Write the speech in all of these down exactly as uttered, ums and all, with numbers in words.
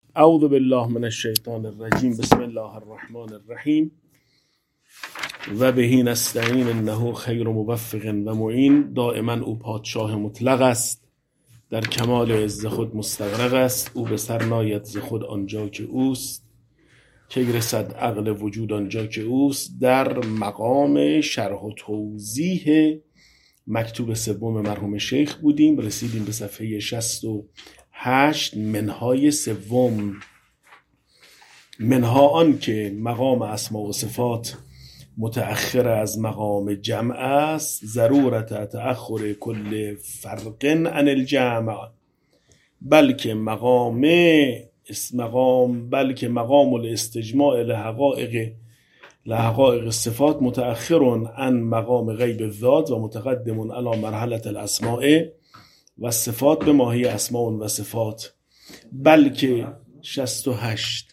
اعوذ بالله من الشیطان الرجیم. بسم الله الرحمن الرحیم و بهی نستعین انه خیر موفق و معین. دائما او پادشاه مطلق است، در کمال عز خود مستغرق است. او به سر ناید ز خود آنجا که اوست، که رسد عقل وجود آنجا که اوست. در مقام شرح و توضیح مکتوب سوم مرحوم شیخ بودیم، رسیدیم به صفحه شصت و هشت. منهای سوم، منها آن که مقام اسما و صفات متأخر از مقام جمع است، ضرورت تأخر کل فرق عن الجمع، بلکه مقام مقام بلکه مقام الاستجماع لحقائق لحقائق صفات متأخر عن مقام غیب الذات و متقدم علی مرحلة الاسماء و صفات به ماهی اسماء و صفات. بلکه شصت و هشت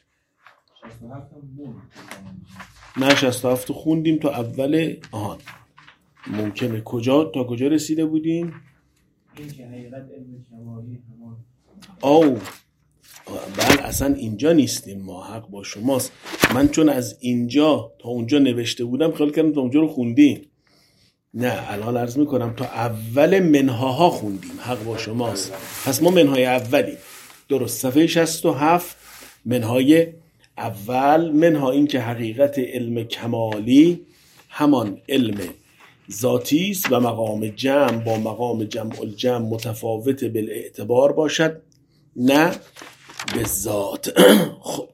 نه شصت و هفت خوندیم تا اول آهان. ممکنه کجا تا کجا رسیده بودیم؟ این که حقیقت علم کمالی همان. او بله اصلا اینجا نیستیم، ما حق با شماست. من چون از اینجا تا اونجا نوشته بودم خیال کردم تا اونجا رو خوندیم. نه، الان عرض میکنم تا اول منهاها خوندیم. حق با شماست. پس ما منهای اولیم. درست. صفحه شصت و هفت منهای اول. منها این که حقیقت علم کمالی همان علم ذاتی است و مقام جمع با مقام جمع الجمع متفاوت بالاعتبار باشد، نه به ذات. خب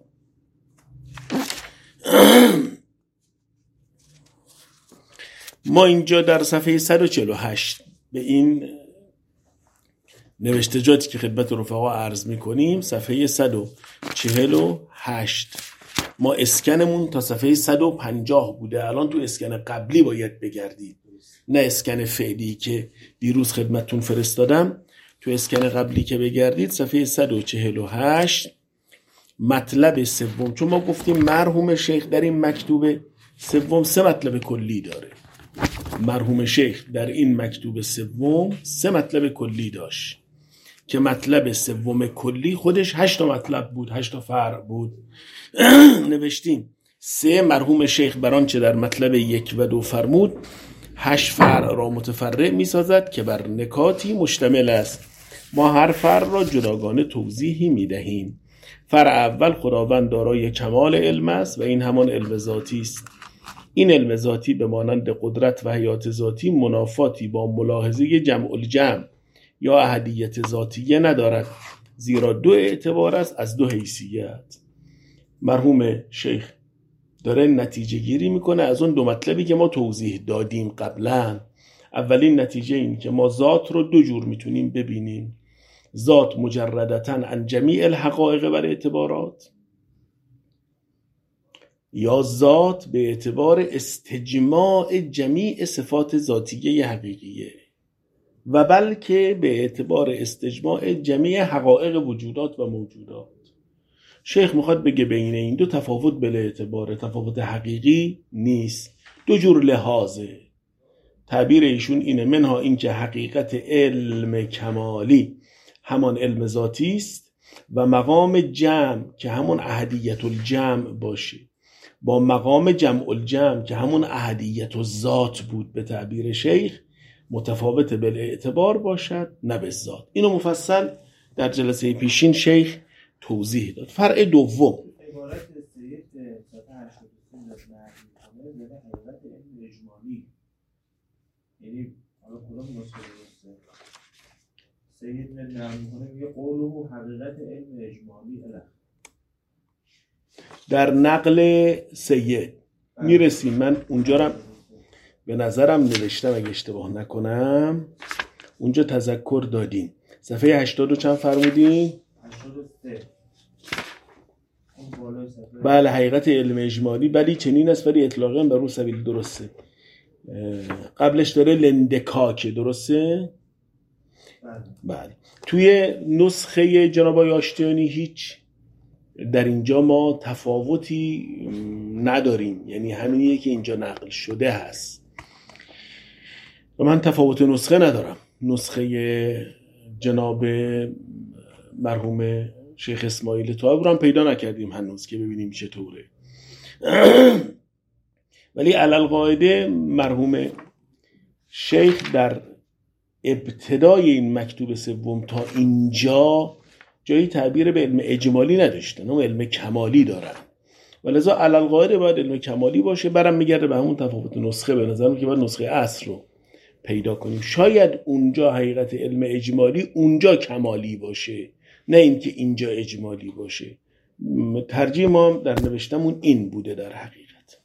ما اینجا در صفحه صد و چهل و هشت به این نوشتجاتی که خدمت رفقا عرض میکنیم، صفحه صد و چهل و هشت ما اسکنمون تا صفحه صد و پنجاه بوده. الان تو اسکن قبلی باید بگردید، نه اسکن فعلی که دیروز خدمتتون فرستادم. تو اسکن قبلی که بگردید صفحه صد و چهل و هشت مطلب سوم. چون ما گفتیم مرحوم شیخ در این مکتوب سوم سه مطلب کلی داره. مرحوم شیخ در این مکتوب سوم سه مطلب کلی داشت که مطلب سوم کلی خودش هشت تا مطلب بود، هشت تا فرع بود. نوشتیم سه مرحوم شیخ بران چه در مطلب یک و دو فرمود، هشت فرع را متفرع می سازد که بر نکاتی مشتمل است. ما هر فرع را جداگانه توضیحی می دهیم. فرع اول خداوند دارای کمال علم است و این همان علم ذاتی است. این علم ذاتی به مانند قدرت و حیات ذاتی منافاتی با ملاحظه جمع الجمع یا احدیت ذاتیه ندارد، زیرا دو اعتبار است از دو حیثیت. مرحوم شیخ داره نتیجه گیری میکنه از اون دو مطلبی که ما توضیح دادیم قبلا. اولین نتیجه این که ما ذات رو دو جور میتونیم ببینیم: ذات مجردتاً عن جمیع الحقائق و اعتبارات، یا ذات به اعتبار استجماع جمیع صفات ذاتیه حقیقیه، و بلکه به اعتبار استجماع جمیع حقایق وجودات و موجودات. شیخ میخواد بگه بین این دو تفاوت به اعتبار، تفاوت حقیقی نیست، دو جور لحاظه. تعبیر ایشون اینه: منها این که حقیقت علم کمالی همان علم ذاتی است و مقام جمع که همون احدیت الجمع باشه با مقام جمع الجمع که همون احدیت الذات بود به تعبیر شیخ متفاوت بالاعتبار باشد، نه به ذات. اینو مفصل در جلسه پیشین شیخ توضیح داد. فرع دوم عبارت سید صفحه هشتاد و سه از معرفی کنه به حقیقت علم اجمالی، یعنی حالا کدام نسخه درسته؟ سید نرم میکنه میگه قوله حقیقت علم اجمالی اله. در نقل سید میرسیم. من اونجا رو به نظرم نوشتم اگه اشتباه نکنم، اونجا تذکر دادیم. صفحه هشتاد و چند فرمودیم؟ هشتاد و سه. بله، حقیقت علم اجمالی بلی چنین است ولی اطلاقاً بر او سبیل درسته. قبلش داره لندکاکه، درسته؟ بله. بله. توی نسخه جناب آقای آشتیانی هیچ در اینجا ما تفاوتی نداریم، یعنی همینیه که اینجا نقل شده هست و من تفاوت نسخه ندارم. نسخه جناب مرحوم شیخ اسماعیل طاهر رو هم پیدا نکردیم هنوز که ببینیم چطوره. ولی علل قاعده مرحوم شیخ در ابتدای این مکتوب سوم تا اینجا جایی تعبیر به علم اجمالی نداشتن، اون علم کمالی دارن و لذا علل قاعده باید علم کمالی باشه. برام میگرده به همون تفاوت نسخه، به نظرم که باید نسخه اصل رو پیدا کنیم. شاید اونجا حقیقت علم اجمالی اونجا کمالی باشه، نه اینکه اینجا اجمالی باشه. ترجیح ما در نوشتمون این بوده در حقیقت.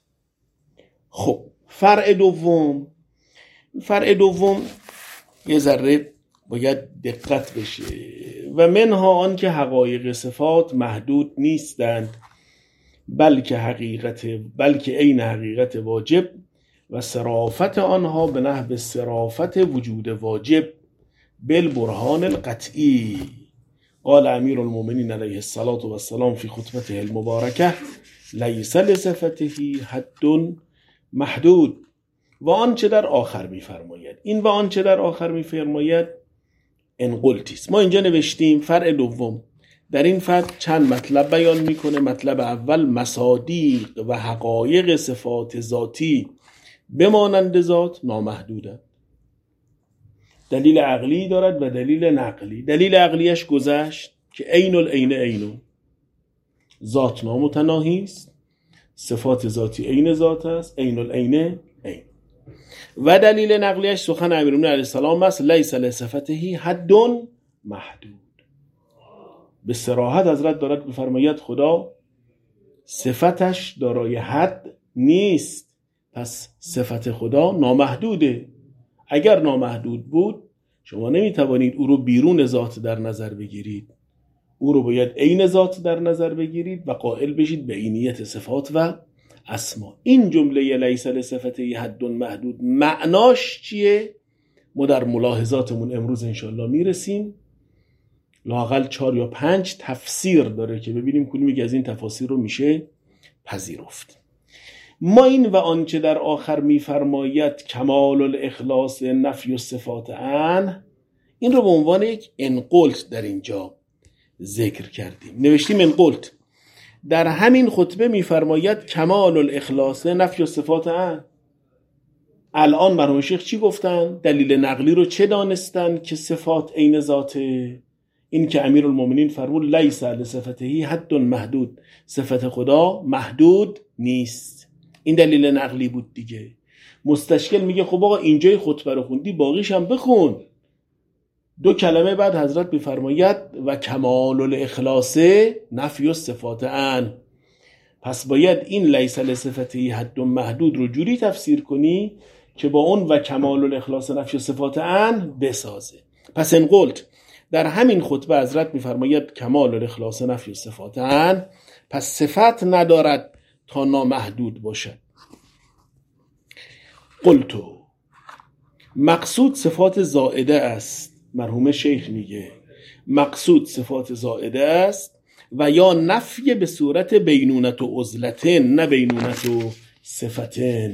خب فرع دوم، فرع دوم یه ذره باید دقت بشه. و منها آن که حقایق صفات محدود نیستند، بلکه حقیقت بلکه عین حقیقت واجب و صرافت آنها به نحو صرافت وجود واجب بالبرهان القطعی. قال امیر المؤمنین علیه الصلاة و السلام فی خطبته المبارکه لیس لصفته حد محدود. و آنچه در آخر می‌فرماید، این و آنچه در آخر می‌فرماید انقلتیست. ما اینجا نوشتیم فرع دوم، در این فرع چند مطلب بیان میکنه. مطلب اول مصادیق و حقایق صفات ذاتی بمانند ذات نامحدودند. دلیل عقلی دارد و دلیل نقلی. دلیل عقلیش گذشت که عین العین عین، ذات نامتناهی است، صفات ذاتی عین ذات است، عین العین عین. و دلیل نقلیش سخن امیرالمومنین علیه السلام است لیس لصفته حد محدود. به صراحت حضرت دارد بفرماید خدا صفتش دارای حد نیست، پس صفت خدا نامحدوده. اگر نامحدود بود شما نمیتوانید او رو بیرون ذات در نظر بگیرید، او رو باید عین ذات در نظر بگیرید و قائل بشید به عینیت صفات و اسما. این جمله لیس لصفته حد محدود معناش چیه؟ ما در ملاحظاتمون امروز انشالله میرسیم. لااقل چهار یا پنج تفسیر داره که ببینیم کدومی از این تفاسیر رو میشه پذیرفت. ما این و آنچه در آخر میفرماید کمال الاخلاص نفی الصفات عنه، این رو به عنوان یک انقلت در اینجا ذکر کردیم. نوشتیم انقلت در همین خطبه میفرماید کمال الاخلاص نفی الصفات عنه. الان مرحوم شیخ چی گفتن؟ دلیل نقلی رو چه دانستن که صفات عین ذاته؟ این که امیرالمومنین فرمود لیس لصفته حد محدود، صفت خدا محدود نیست. این دلیل نقلی بود دیگه. مستشکل میگه خب آقا اینجای خطبه رو خوندی باقیش هم بخون. دو کلمه بعد حضرت بفرماید و کمال الاخلاص نفی الصفات عنه. پس باید این لیس لصفته حد محدود رو جوری تفسیر کنی که با اون و کمال الاخلاص نفی الصفات عنه بسازه. پس انقلت در همین خطبه حضرت میفرماید کمال الاخلاص نفی الصفات عنه، پس صفت ندارد تا نامحدود باشد. قلتو مقصود صفات زائده است. مرحوم شیخ میگه مقصود صفات زائده است و یا نفی به صورت بینونت و عزلتن، نه بینونت و صفتن.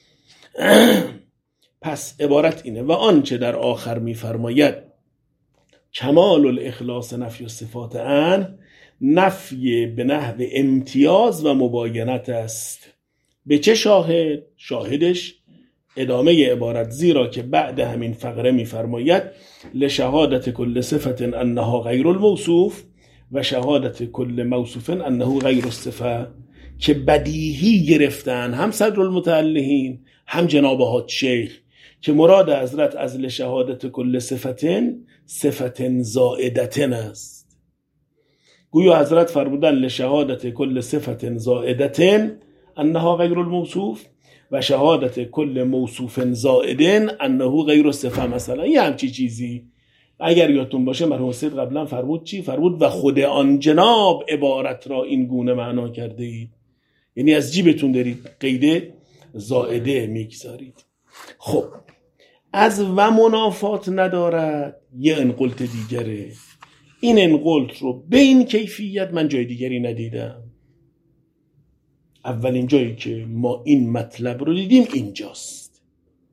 پس عبارت اینه و آنچه در آخر میفرماید کمال الاخلاص نفی الصفات عنه، نفی به نحو امتیاز و مباینت است. به چه شاهد؟ شاهدش ادامه عبارت، زیرا که بعد همین فقره میفرماید لشهادت کل صفت انها غیر الموصوف و شهادت کل موصوف انه غیر الصفه، که بدیهی گرفتن هم صدرالمتعلقین هم جناب حاج شیخ که مراد حضرت از لشهادت کل صفتن صفتن زائدتن است. گویا حضرت فرمودن لشهادت کل صفتن زائدتن انها غیر الموصوف و شهادت کل موصوف زائدن انه غیر الصفه، مثلا یه همچی چیزی. اگر یادتون باشه مرحوم سید قبلا فرمود چی؟ فرمود و خود آن جناب عبارت را این گونه معنا کرده اید، یعنی از جیبتون دارید قید زائده میگذارید. خب از و منافات ندارد یه انقلت دیگره. این انقلت رو به این کیفیت من جای دیگری ندیدم. اولین جایی که ما این مطلب رو دیدیم اینجاست.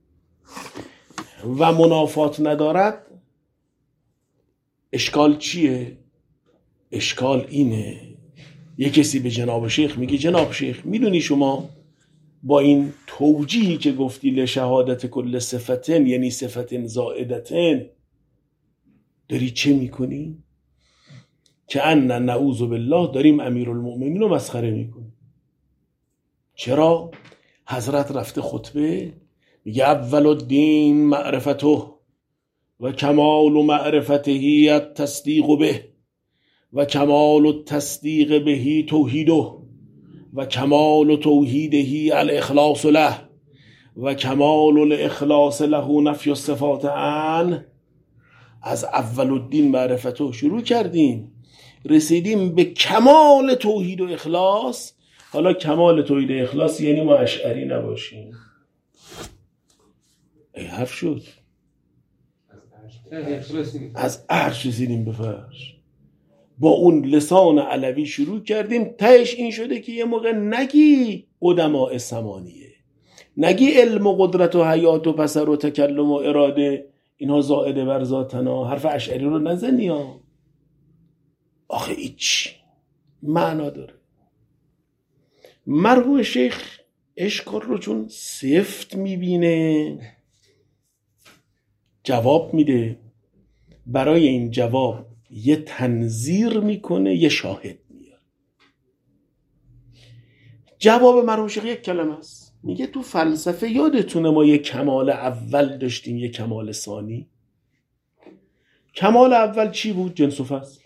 و منافات ندارد اشکال چیه؟ اشکال اینه یه کسی به جناب شیخ میگه جناب شیخ میدونی شما با این توجیهی که گفتی لشهادت کل صفتن یعنی صفتن زائدتن داری چه میکنی؟ که ان نعوذ بالله داریم امیرالمؤمنین رو مسخره میکنیم. چرا؟ حضرت رفته خطبه میگه اول الدین معرفته و کمال معرفته التصدیق به و کمال التصدیق به توحیده و کمال توحیده الاخلاص له و کمال الاخلاص له نفی الصفات عنه. از اول الدین معرفته شروع کردیم رسیدیم به کمال توحید و اخلاص. حالا کمال توحید و اخلاص یعنی ما اشعری نباشیم. ای حرف شد از عرش رسیدیم به فرش. با اون لسان علوی شروع کردیم تهش این شده که یه موقع نگی قدماء ثمانیه، نگی علم و قدرت و حیات و بصر و تکلم و اراده اینها زائده بر ذاتنا، حرف اشعری رو نزنی ها. آخه ایچ معنا داره. مرحوم شیخ اشکال رو چون سفت میبینه جواب میده. برای این جواب یه تنظیر میکنه یه شاهد میاره. جواب مرحوم شیخ یک کلمه است. میگه تو فلسفه یادتونه ما یه کمال اول داشتیم یه کمال ثانی. کمال اول چی بود؟ جنس و فصل.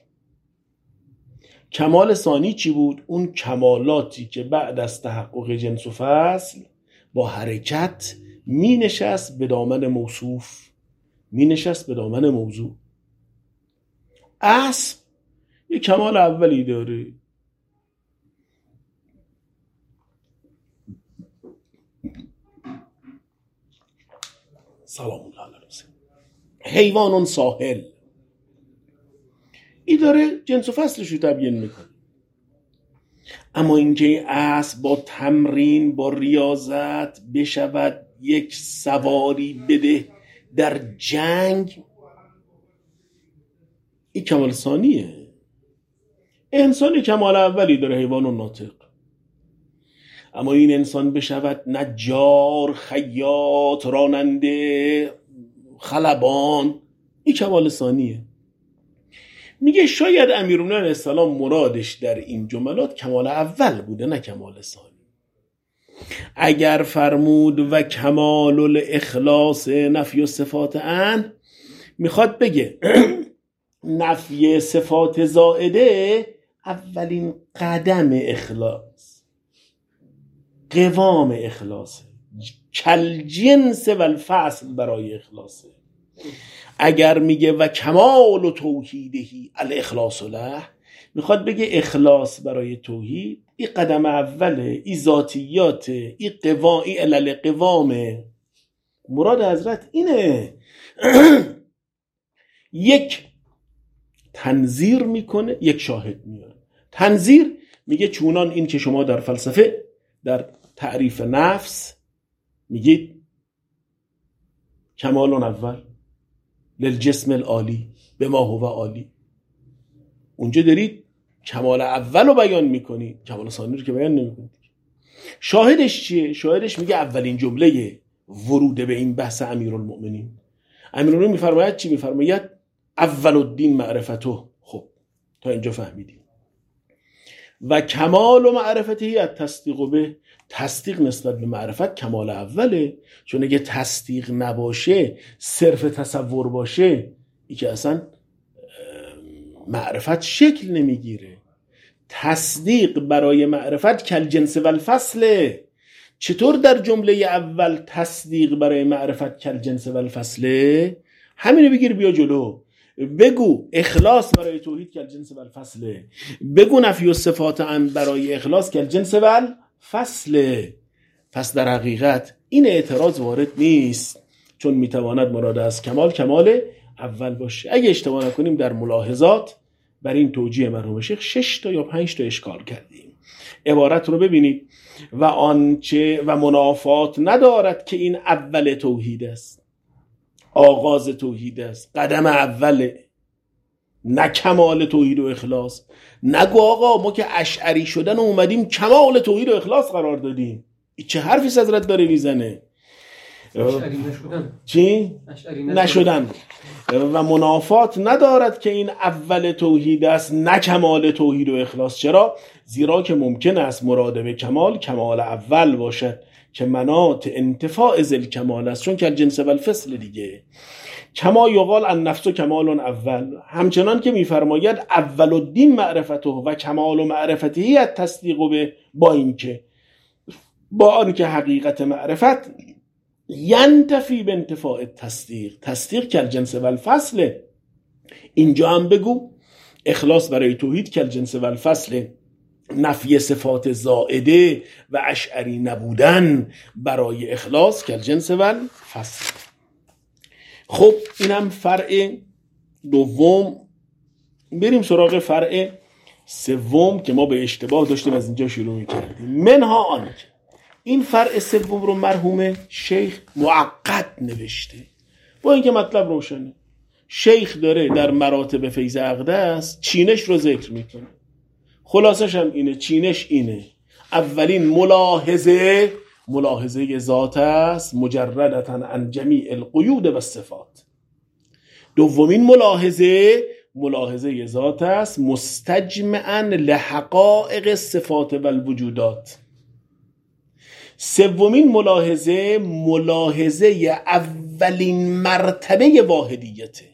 کمال ثانی چی بود؟ اون کمالاتی که بعد از تحقق جنس و فصل با حرکت می نشست به دامن موصوف، می نشست به دامن موضوع. اسب یه کمال اولی داره. سلام الله علیه وسلم. حیوان ساحل این داره جنس و فصلش رو تبیین میکنه. اما اینکه اسب با تمرین با ریاضت بشود یک سواری بده در جنگ، این کمال ثانیه. انسان کمال اولی داره، حیوان و ناطق. اما این انسان بشود نجار، خیاط، راننده، خلبان، این کمال ثانیه. میگه شاید امیرالمومنین علیه السلام مرادش در این جملات کمال اول بوده نه کمال ثانی. اگر فرمود و کمال الاخلاص نفی صفات عنه، میخواد بگه نفی صفات زائده اولین قدم اخلاص، قوام اخلاصه، کل جنس و الفصل برای اخلاصه. اگر میگه و کمال و توحیدهی الاخلاص له، میخواد بگه اخلاص برای توحید این قدم اوله، این ذاتیاته، این قوام، این علل قوامه. مراد حضرت اینه. یک تنظیر میکنه، یک شاهد میاره. تنظیر میگه چونان این که شما در فلسفه در تعریف نفس میگید کمال اول للجسم العالی به ما هو عالی، اونجا دارید کمال اول رو بیان میکنی، کمال ثانی رو که بیان نمیکنید. شاهدش چیه؟ شاهدش میگه اولین جمله ورود به این بحث امیرالمؤمنین. امیرالمؤمنین میفرماید چی؟ میفرماید اول الدین معرفته. خب تا اینجا فهمیدیم. و کمال و معرفته التصدیق به، تصدیق نسبت به معرفت کمال اوله. چون اگه تصدیق نباشه، صرف تصور باشه، ای که اصلا معرفت شکل نمیگیره. تصدیق برای معرفت کل جنس و الفصله. چطور در جمله اول تصدیق برای معرفت کل جنس و الفصله؟ همینو بگیر بیا جلو. بگو اخلاص برای توحید کل جنس و الفصله. بگو نفی و صفات عنه برای اخلاص کل جنس و الفصله. پس در حقیقت این اعتراض وارد نیست، چون میتواند مراد از کمال کمال اول باشه. اگه اشتباه نکنیم در ملاحظات بر این توجیه مرحوم شیخ شش تا یا پنج تا اشکال کردیم. عبارت رو ببینید. و آنچه و منافات ندارد که این اول توحید است، آغاز توحید است، قدم اوله. نه کمال توحید و اخلاص. نگو آقا ما که اشعری شدن و اومدیم کمال توحید و اخلاص قرار دادیم. این چه حرفی حضرت داره میزنه؟ اشعری نشدن. چی؟ اشعری نشدن. نشدن و منافات ندارد که این اول توحید است نه کمال توحید و اخلاص. چرا؟ زیرا که ممکن است مراد به کمال کمال اول باشد که مناط انتفاع ذل کمال است، چون که جنس و الفصل دیگه. کما یقال النفس کمال اول، همچنان که میفرماید اول الدین معرفته و کمال و معرفته التصدیق به با اینکه با آنکه حقیقت معرفت ینتفی به انتفاع تصدیق، تصدیق کل جنس و الفصل. اینجا هم بگو اخلاص برای توحید کل جنس و الفصل، نفی صفات زائده و اشعری نبودن برای اخلاص کل جنس و الفصل. خب اینم فرع دوم. بریم سراغ فرع سوم که ما به اشتباه داشتیم از اینجا شروع می‌کردیم. منها آن، این فرع سوم رو مرحوم شیخ معقد نوشته، با اینکه مطلب روشنه. شیخ داره در مراتب فیض اقدس چینش رو ذکر میکنه. خلاصش هم اینه، چینش اینه: اولین ملاحظه ملاحظه ذات است مجردتاً عن جمیع القیود و صفات. دومین ملاحظه ملاحظه ذات است مستجمعاً لحقائق صفات و الوجودات. سومین ملاحظه ملاحظه اولین مرتبه واحدیته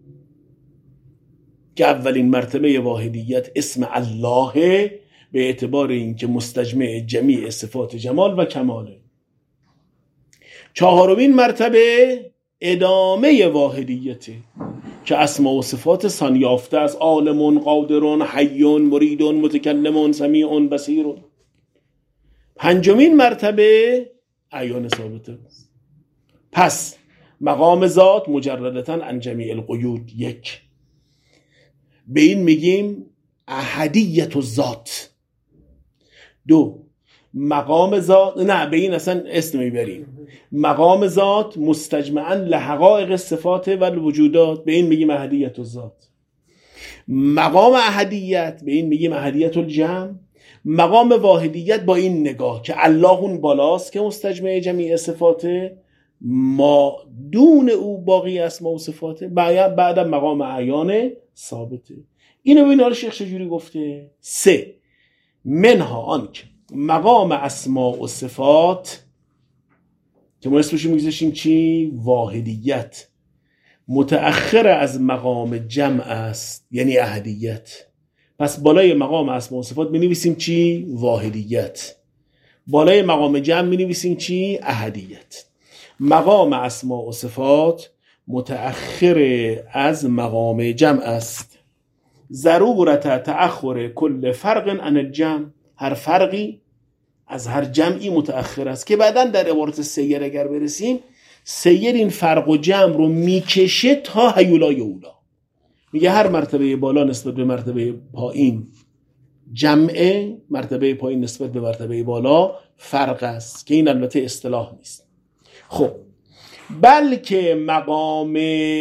که اولین مرتبه واحدیت اسم الله به اعتبار اینکه مستجمع جمیع صفات جمال و کماله. چهارمین مرتبه ادامه واحدیته که اسما و صفات سانیافته از عالمون، قادرون، حیون، مریدون، متکلمون، سمیعون، بصیرون. پنجمین مرتبه اعیان ثابته. پس مقام ذات مجردتاً عن جمیع القیود یک، به این میگیم احدیت الذات. دو، مقام ذات، نه به این اصلا اسم میبریم، مقام ذات مستجمعاً لحقائق صفات و الوجودات، به این میگیم احدیت الذات. مقام احدیت به این میگیم احدیت الجمع. مقام واحدیت با این نگاه که الله اون بالاست که مستجمع جمیع صفاته، ما دون او باقی اسما و صفاته، بعد مقام اعیان ثابته. اینو ببین حالا شیخ چجوری گفته. سه، منها آنک مقام اسما و صفات که ما اسمشو میگذاشیم چی؟ واحدیت، متأخر از مقام جمع است، یعنی احدیت. پس بالای مقام اسما و صفات می نویسیم چی؟ واحدیت. بالای مقام جمع می نویسیم چی؟ احدیت. مقام اسما و صفات متأخر از مقام جمع است. ضرورت تأخر کل فرق عن الجمع، هر فرقی از هر جمعی متأخر است، که بعداً در عبارت سیر اگر برسیم، سیر این فرق و جمع رو میکشه تا هیولای اولا. میگه هر مرتبه بالا نسبت به مرتبه پایین جمعه، مرتبه پایین نسبت به مرتبه بالا فرق است، که این البته اصطلاح نیست. خب بلکه مقام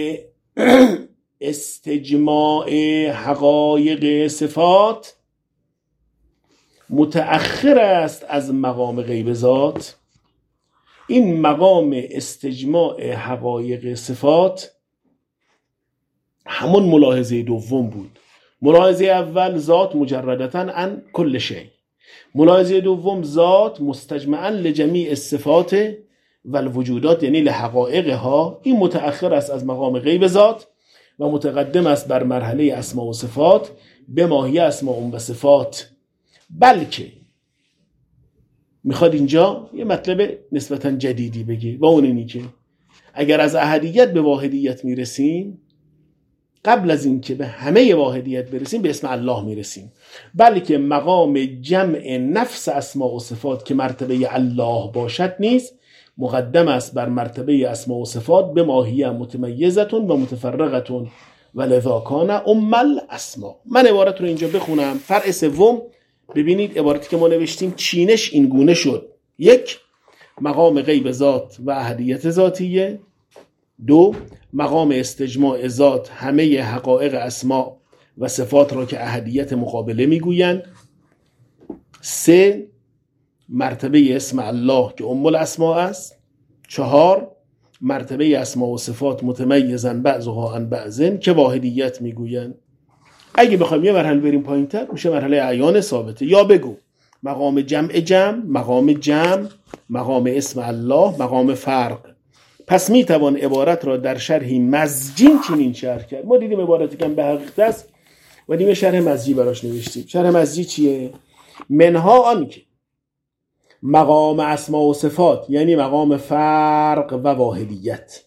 استجماع حقایق صفات متأخر است از مقام غیب ذات. این مقام استجماع حقایق صفات همون ملاحظه دوم بود. ملاحظه اول ذات مجردتاً عن کل شیء، ملاحظه دوم ذات مستجمعاً لجمیع الصفات و الوجودات، یعنی لحقائقها. این متأخر است از مقام غیب ذات و متقدم است بر مرحله اسما و صفات به ماهی اسما و صفات. بلکه میخواد اینجا یه مطلب نسبتاً جدیدی بگه، و اون اینی که اگر از احدیت به واحدیت میرسیم، قبل از این که به همه واحدیت برسیم به اسم الله میرسیم. بلکه مقام جمع نفس اسما و صفات که مرتبه الله باشد نیست، مقدم است بر مرتبه اسما و صفات به ماهیه متمیزتون و متفرقتون و لذا کان ام الاسما. من عبارت رو اینجا بخونم. فرع سوم، ببینید عبارتی که ما نوشتیم چینش این گونه شد: یک، مقام غیب ذات و احدیت ذاتیه. دو، مقام استجماع ذات همه حقایق اسما و صفات را که احدیت مقابله میگویند. سه، مرتبه اسم الله که ام الاسماء است. چهار، مرتبه اسما و صفات متمیزن بعضها عن بعضن که واحدیت میگویند. اگه بخوایم یه مرحله بریم پایین تر میشه مرحله اعیان ثابته. یا بگو مقام جمع جمع، مقام جمع، مقام اسم الله، مقام فرق. پس میتوان عبارت را در شرحی مزجین چنین شرح کرد. ما دیدیم عبارتی که به حقیقت است و دیدیم شرح مزجی براش نوشتیم. شرح مزجی چیه؟ منها آن که مقام اسما و صفات یعنی مقام فرق و واحدیت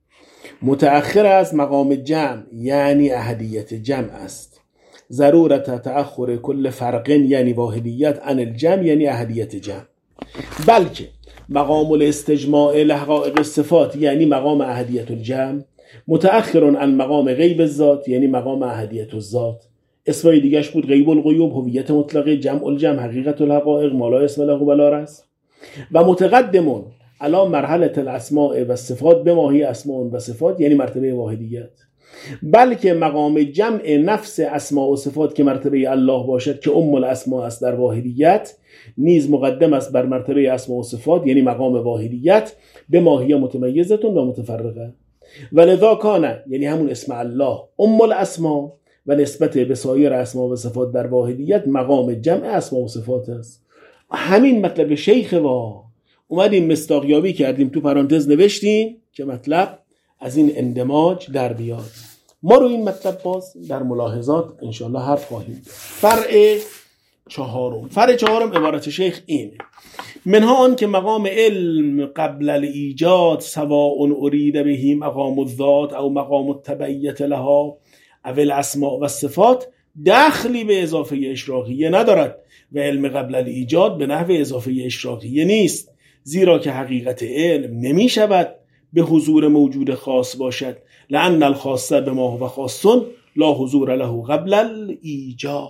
متأخر از مقام جمع یعنی احدیت جمع است. ضرورت تأخر کل فرق یعنی واحدیت عن الجمع یعنی احدیت جمع. بلکه مقام الاستجماع لحقائق الصفات یعنی مقام احدیت الجمع متأخر عن مقام غیب الذات یعنی مقام احدیت الذات. اسمای دیگهش بود غیب الغیوب، هویت مطلقه، جمع الجمع، حقیقت الحقائق، ما لا اسم له ولا رمز. و متقدمون علی مرحله الاسماء و صفات به ماهی اسماء و صفات یعنی مرتبه واحدیت. بلکه مقام جمع نفس اسماء و صفات که مرتبه الله باشد که ام الاسماء است در واحدیت نیز مقدم است بر مرتبه اسماء و صفات یعنی مقام واحدیت به ماهی متمیزتون و متفرقه. ولذا کان یعنی همون اسم الله ام الاسماء و نسبت به سایر اسما و صفات در واحدیت مقام جمع اسما و صفات است. همین مطلب شیخ وا اومدیم مصداقیابی کردیم، تو پرانتز نوشتیم که مطلب از این اندماج در بیاد. ما رو این مطلب باز در ملاحظات انشاءالله حرف خواهیم. فرع چهارم فرع چهارم عبارت شیخ اینه: منها آن که مقام علم قبل الایجاد سواء ارید بهی مقام الذات او مقام التبعیت لها اول اسماء و صفات دخلی به اضافه اشراقیه ندارد و علم قبل الایجاد به نحو اضافه اشراقیه نیست، زیرا که حقیقت علم نمی شود به حضور موجود خاص باشد، لأن الخاصه به ما هو خاص لا حضور له قبل الایجاد.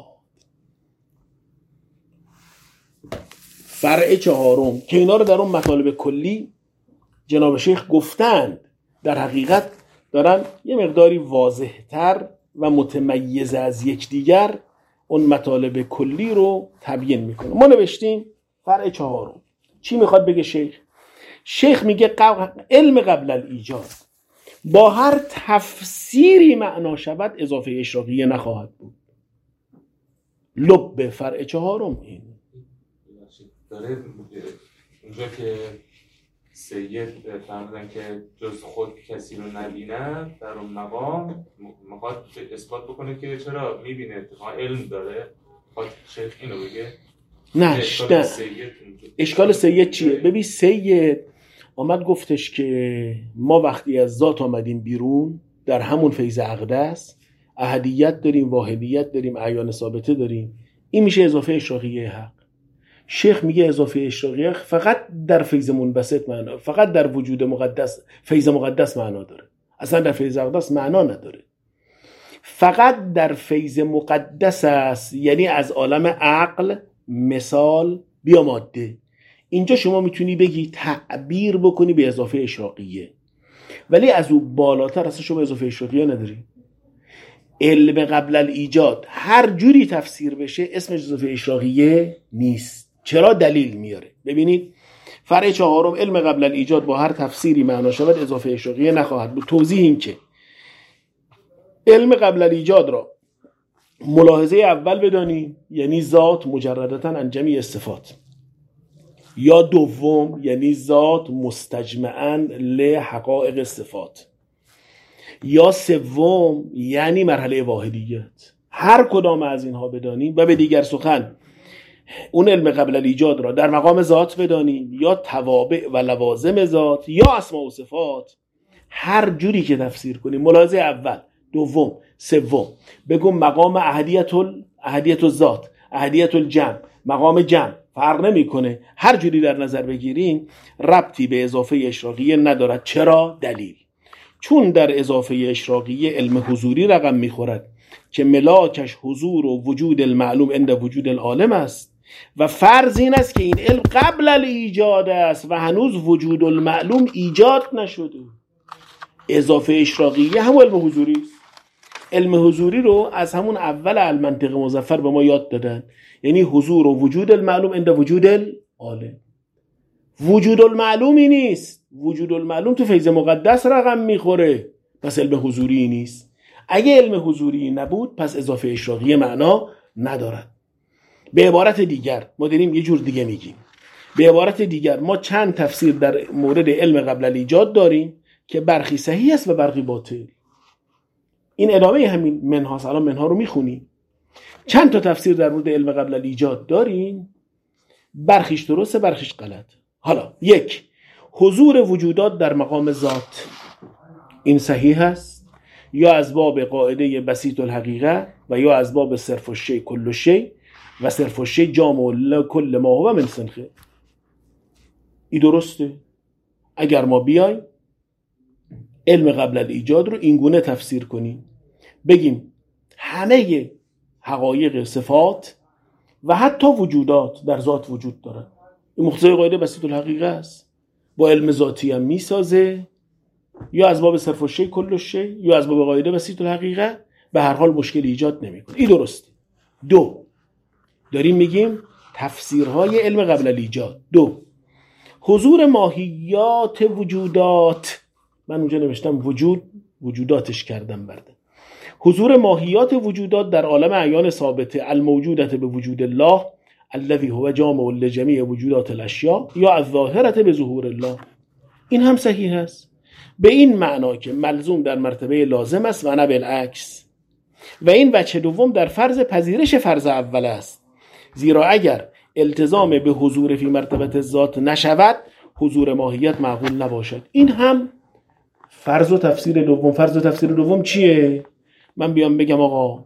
فرع چهارم که اینا رو در اون مطالب کلی جناب شیخ گفتند، در حقیقت دارن یه مقداری واضح‌تر و متمیز از یکدیگر اون مطالب کلی رو تبیین میکنه. ما نوشتیم فرع چهارم چی میخواد بگه شیخ؟ شیخ میگه قبل علم قبل الایجاد با هر تفسیری معنا شود اضافه اشراقیه نخواهد بود. لب فرع چهارم این داره اونجا که سید فرمودن که جز خود کسی رو نبینن، در اون مقام میخواد اثبات بکنه که چرا میبینه، اتفاقا علم داره. میخواد شیخ اینو بگه؟ نه نه اشکال سید چیه؟ ببین سید آمد گفتش که ما وقتی از ذات آمدیم بیرون در همون فیض اقدس احدیت داریم، واحدیت داریم، اعیان ثابته داریم، این میشه اضافه اشراقیه حق. شیخ میگه اضافه اشراقیه فقط در فیض منبسط معنا، فقط در وجود مقدس فیض مقدس معنا داره، اصلا در فیض اقدس معنا نداره، فقط در فیض مقدس است، یعنی از عالم عقل مثال بیا ماده. اینجا شما میتونی بگی تعبیر بکنی به اضافه اشراقیه، ولی از او بالاتر اصلا شما اضافه اشراقیه نداری. علم قبل الایجاد هر جوری تفسیر بشه اسمش اضافه اشراقیه نیست. چرا؟ دلیل میاره. ببینید فرع چهارم علم قبل الایجاد با هر تفسیری معنا شود اضافه اشراقیه نخواهد بود. توضیح این که علم قبل الایجاد را ملاحظه اول بدانیم یعنی ذات مجردتا عن جمیع صفات، یا دوم یعنی ذات مستجمعا لحقائق صفات، یا سوم یعنی مرحله واحدیت. هر کدام از اینها بدانیم و به دیگر سخن اون علم قبل الایجاد را در مقام ذات بدانیم یا توابع و لوازم ذات یا اسماء و صفات، هر جوری که تفسیر کنیم ملاحظه اول، دوم، سوم بگم مقام احدیت ال احدیت الذات، احدیت الجمع، مقام جمع فرق نمیکنه، هر جوری در نظر بگیریم ربطی به اضافه اشراقیه ندارد. چرا؟ دلیل چون در اضافه اشراقیه علم حضوری رقم میخورد که ملاکش حضور و وجود المعلوم عند وجود العالم است و فرض این است که این علم قبل الایجاد است و هنوز وجود المعلوم ایجاد نشده. اضافه اشراقیه هم علم حضوری است. علم حضوری رو از همون اول المنطق مظفر به ما یاد دادن، یعنی حضور و وجود المعلوم عند وجود العالم. وجود المعلومی نیست، وجود المعلوم تو فیض مقدس رقم میخوره، پس علم حضوری نیست. اگه علم حضوری نبود پس اضافه اشراقیه معنا ندارد. به عبارت دیگر ما داریم یه جور دیگه میگیم، به عبارت دیگر ما چند تفسیر در مورد علم قبل الایجاد داریم که برخی صحیح است و برخی باطل. این ادامه همین منهاست. الان منها رو میخونیم. چند تا تفسیر در مورد علم قبل الایجاد داریم، برخیش درسته برخیش غلط. حالا یک، حضور وجودات در مقام ذات، این صحیح است یا از باب قاعده بسیط الحقیقه و یا از باب صرف الشیء کل شیء و صرف الشیء جامع کل ما هو من صنفه. این درسته. اگر ما بیایم علم قبل الایجاد رو اینگونه تفسیر کنیم، بگیم همه حقایق صفات و حتی وجودات در ذات وجود دارن، این مقتضای قاعده بسیط الحقیقه است، با علم ذاتی هم میسازه، یا از باب صرف الشیء کل شیء یا از باب قاعده بسیط الحقیقه، به هر حال مشکل ایجاد نمیکنه. این درسته. دو، داریم میگیم تفسیرهای علم قبل الایجاد. دو، حضور ماهیات وجودات، من اونجا نوشتم وجود، وجوداتش کردم برده، حضور ماهیات وجودات در عالم اعیان ثابته الموجودت به وجود الله الذی هو جامع لجمیع وجودات الاشیاء یا الظاهرة به ظهور الله. این هم صحیح است به این معنا که ملزوم در مرتبه لازم است و نه بالعکس. و این وجه دوم در فرض پذیرش فرض اول است، زیرا اگر التزام به حضور فی مرتبه ذات نشود حضور ماهیت معقول نباشد. این هم فرض و تفسیر دوم. فرض و تفسیر دوم چیه؟ من بیام بگم آقا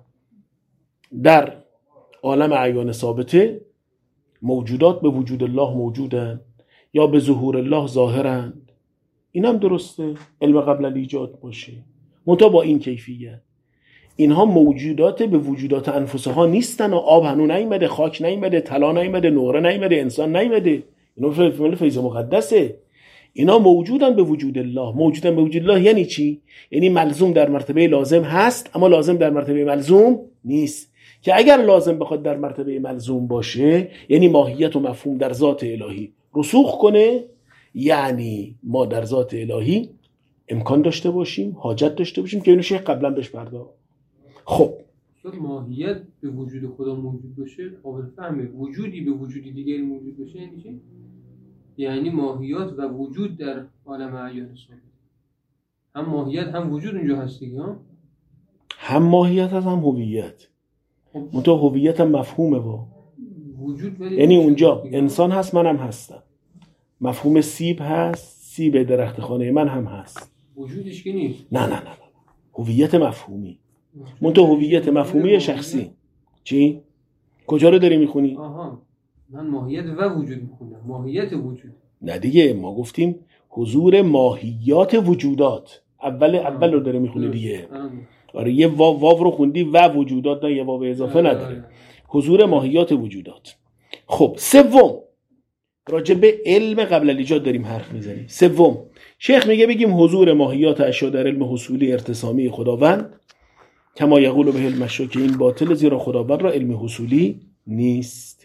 در عالم اعیان ثابته موجودات به وجود الله موجودند یا به ظهور الله ظاهرند، این هم درسته، علم قبل الایجاد باشه، منتها با این کیفیت. اینها موجودات به وجودات انفسها نیستن و آب هنو نیامده، خاک نیامده، طلا نیامده، نقره نیامده، انسان نیامده، اینا فعل فیض مقدسه. اینا موجودن به وجود الله. موجودن به وجود الله یعنی چی؟ یعنی ملزوم در مرتبه لازم هست اما لازم در مرتبه ملزوم نیست، که اگر لازم بخواد در مرتبه ملزوم باشه یعنی ماهیت و مفهوم در ذات الهی رسوخ کنه، یعنی ما در ذات الهی امکان داشته باشیم، حاجت داشته باشیم که اینو شیخ قبلا بهش پرداخت. خب ماهیت به وجود خدا موجود باشه قابل فهمه، وجودی به وجودی دیگری موجود باشه یعنی چی؟ یعنی ماهیت و وجود در عالم اعیان ثابت، هم ماهیت هم وجود اونجا هست دیگه، ها؟ هم ماهیت هست هم هویت. منتها هویت هم مفهومه با وجود، یعنی اونجا انسان هست منم هستم، مفهوم سیب هست، سیب درخت خانه من هم هست، وجودش که نیست. نه نه نه نه هویت مفهومی. منتها هویت مفهومی شخصی. چی؟ کجا رو داری میخونی؟ آها من ماهیت و وجود میخونم، ماهیت وجود. نه دیگه ما گفتیم حضور ماهیات وجودات، اول اول رو داره میخونه دیگه. آره یه واو, واو رو خوندی و وجودات، نه یه واو اضافه نداره. حضور ماهیات وجودات. خب سوم، راجع به علم قبل الایجاد داریم حرف میزنیم. سوم شیخ میگه بگیم حضور ماهیات اشیاء در علم حصولی ارتسامی خداوند کما یقول به علم اشیاء، که این باطل زیرا خداوند را علم حصولی نیست.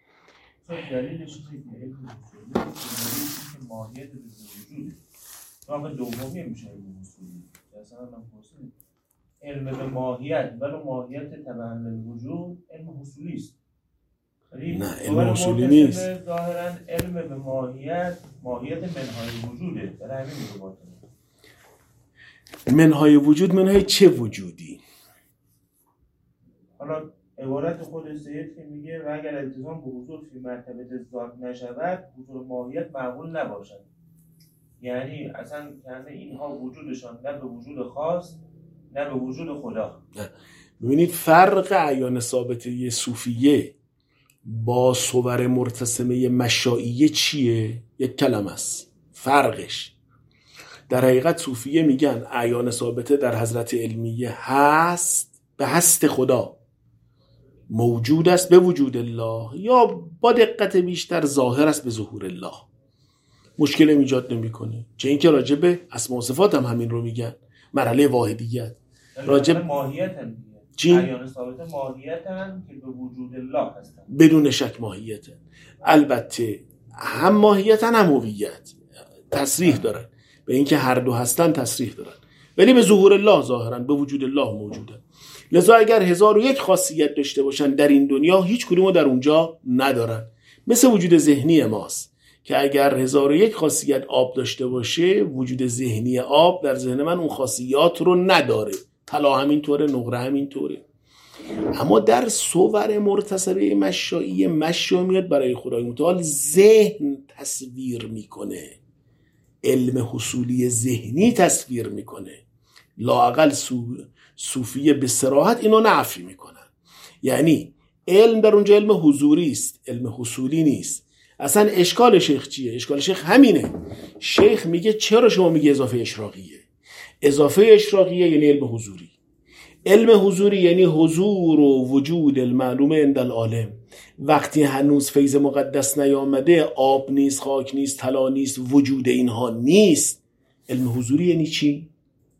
دلیلش اینه که علم حصولی ماهیت به وجود راه دومی میشه علم حصولی. مثلا من پرسیدم علم به ماهیت ولو ماهیت تبع الوجود علم حصولی است. نه علم حصولی نیست. ظاهرا علم به ماهیت ماهیت منهای وجوده، برای همین میگه باطل. منهای وجود منهای چه وجودی؟ حالا عبارت خود سید که میگه و اگر التزام به حضور فی مرتبه ذات نشود حضور ماهیت معقول نباشد، یعنی اصلا یعنی اینها وجودشان نه به وجود خاص نه به وجود خدا. ببینید فرق اعیان ثابته صوفیه با صور مرتسمه مشائیه چیه؟ یک کلمه است فرقش. در حقیقت صوفیه میگن اعیان ثابته در حضرت علمیه هست به هست خدا، موجود است به وجود الله، یا با دقت بیشتر ظاهر است به ظهور الله. مشکل ایجاد نمیکنه. چه اینکه راجع به اسماء و صفات هم همین رو میگن، مرحله واحدیت. راجع به ماهیت هم چی؟ بیان ثابت ماهیت هم که به وجود الله هستن، بدون شک ماهیت. البته هم ماهیت هم هویت تصریح دارن، به اینکه هر دو هستن تصریح دارن، ولی به ظهور الله ظاهرا به وجود الله موجودن. لذا اگر هزار و یک خاصیت داشته باشن در این دنیا، هیچ کدومو در اونجا ندارن. مثل وجود ذهنی ماست که اگر هزار و یک خاصیت آب داشته باشه، وجود ذهنی آب در ذهن من اون خاصیات رو نداره. طلا همینطوره، نقره همینطوره. اما در صور مرتسبه مشایی، مشا میاد برای خدای متعال ذهن تصویر میکنه، علم حصولی ذهنی تصویر میکنه. لااقل صوفیه به صراحت اینو نفی میکنن. یعنی علم در اونجا علم حضوری است، علم حصولی نیست. اصلا اشکال شیخ چیه؟ اشکال شیخ همینه. شیخ میگه چرا شما میگه اضافه اشراقیه؟ اضافه اشراقیه یعنی علم حضوری. علم حضوری یعنی حضور و وجود المعلومه عند العالم. وقتی هنوز فیض مقدس نیامده، آب نیست، خاک نیست، طلا نیست، وجود اینها نیست. علم حضوری یعنی چی؟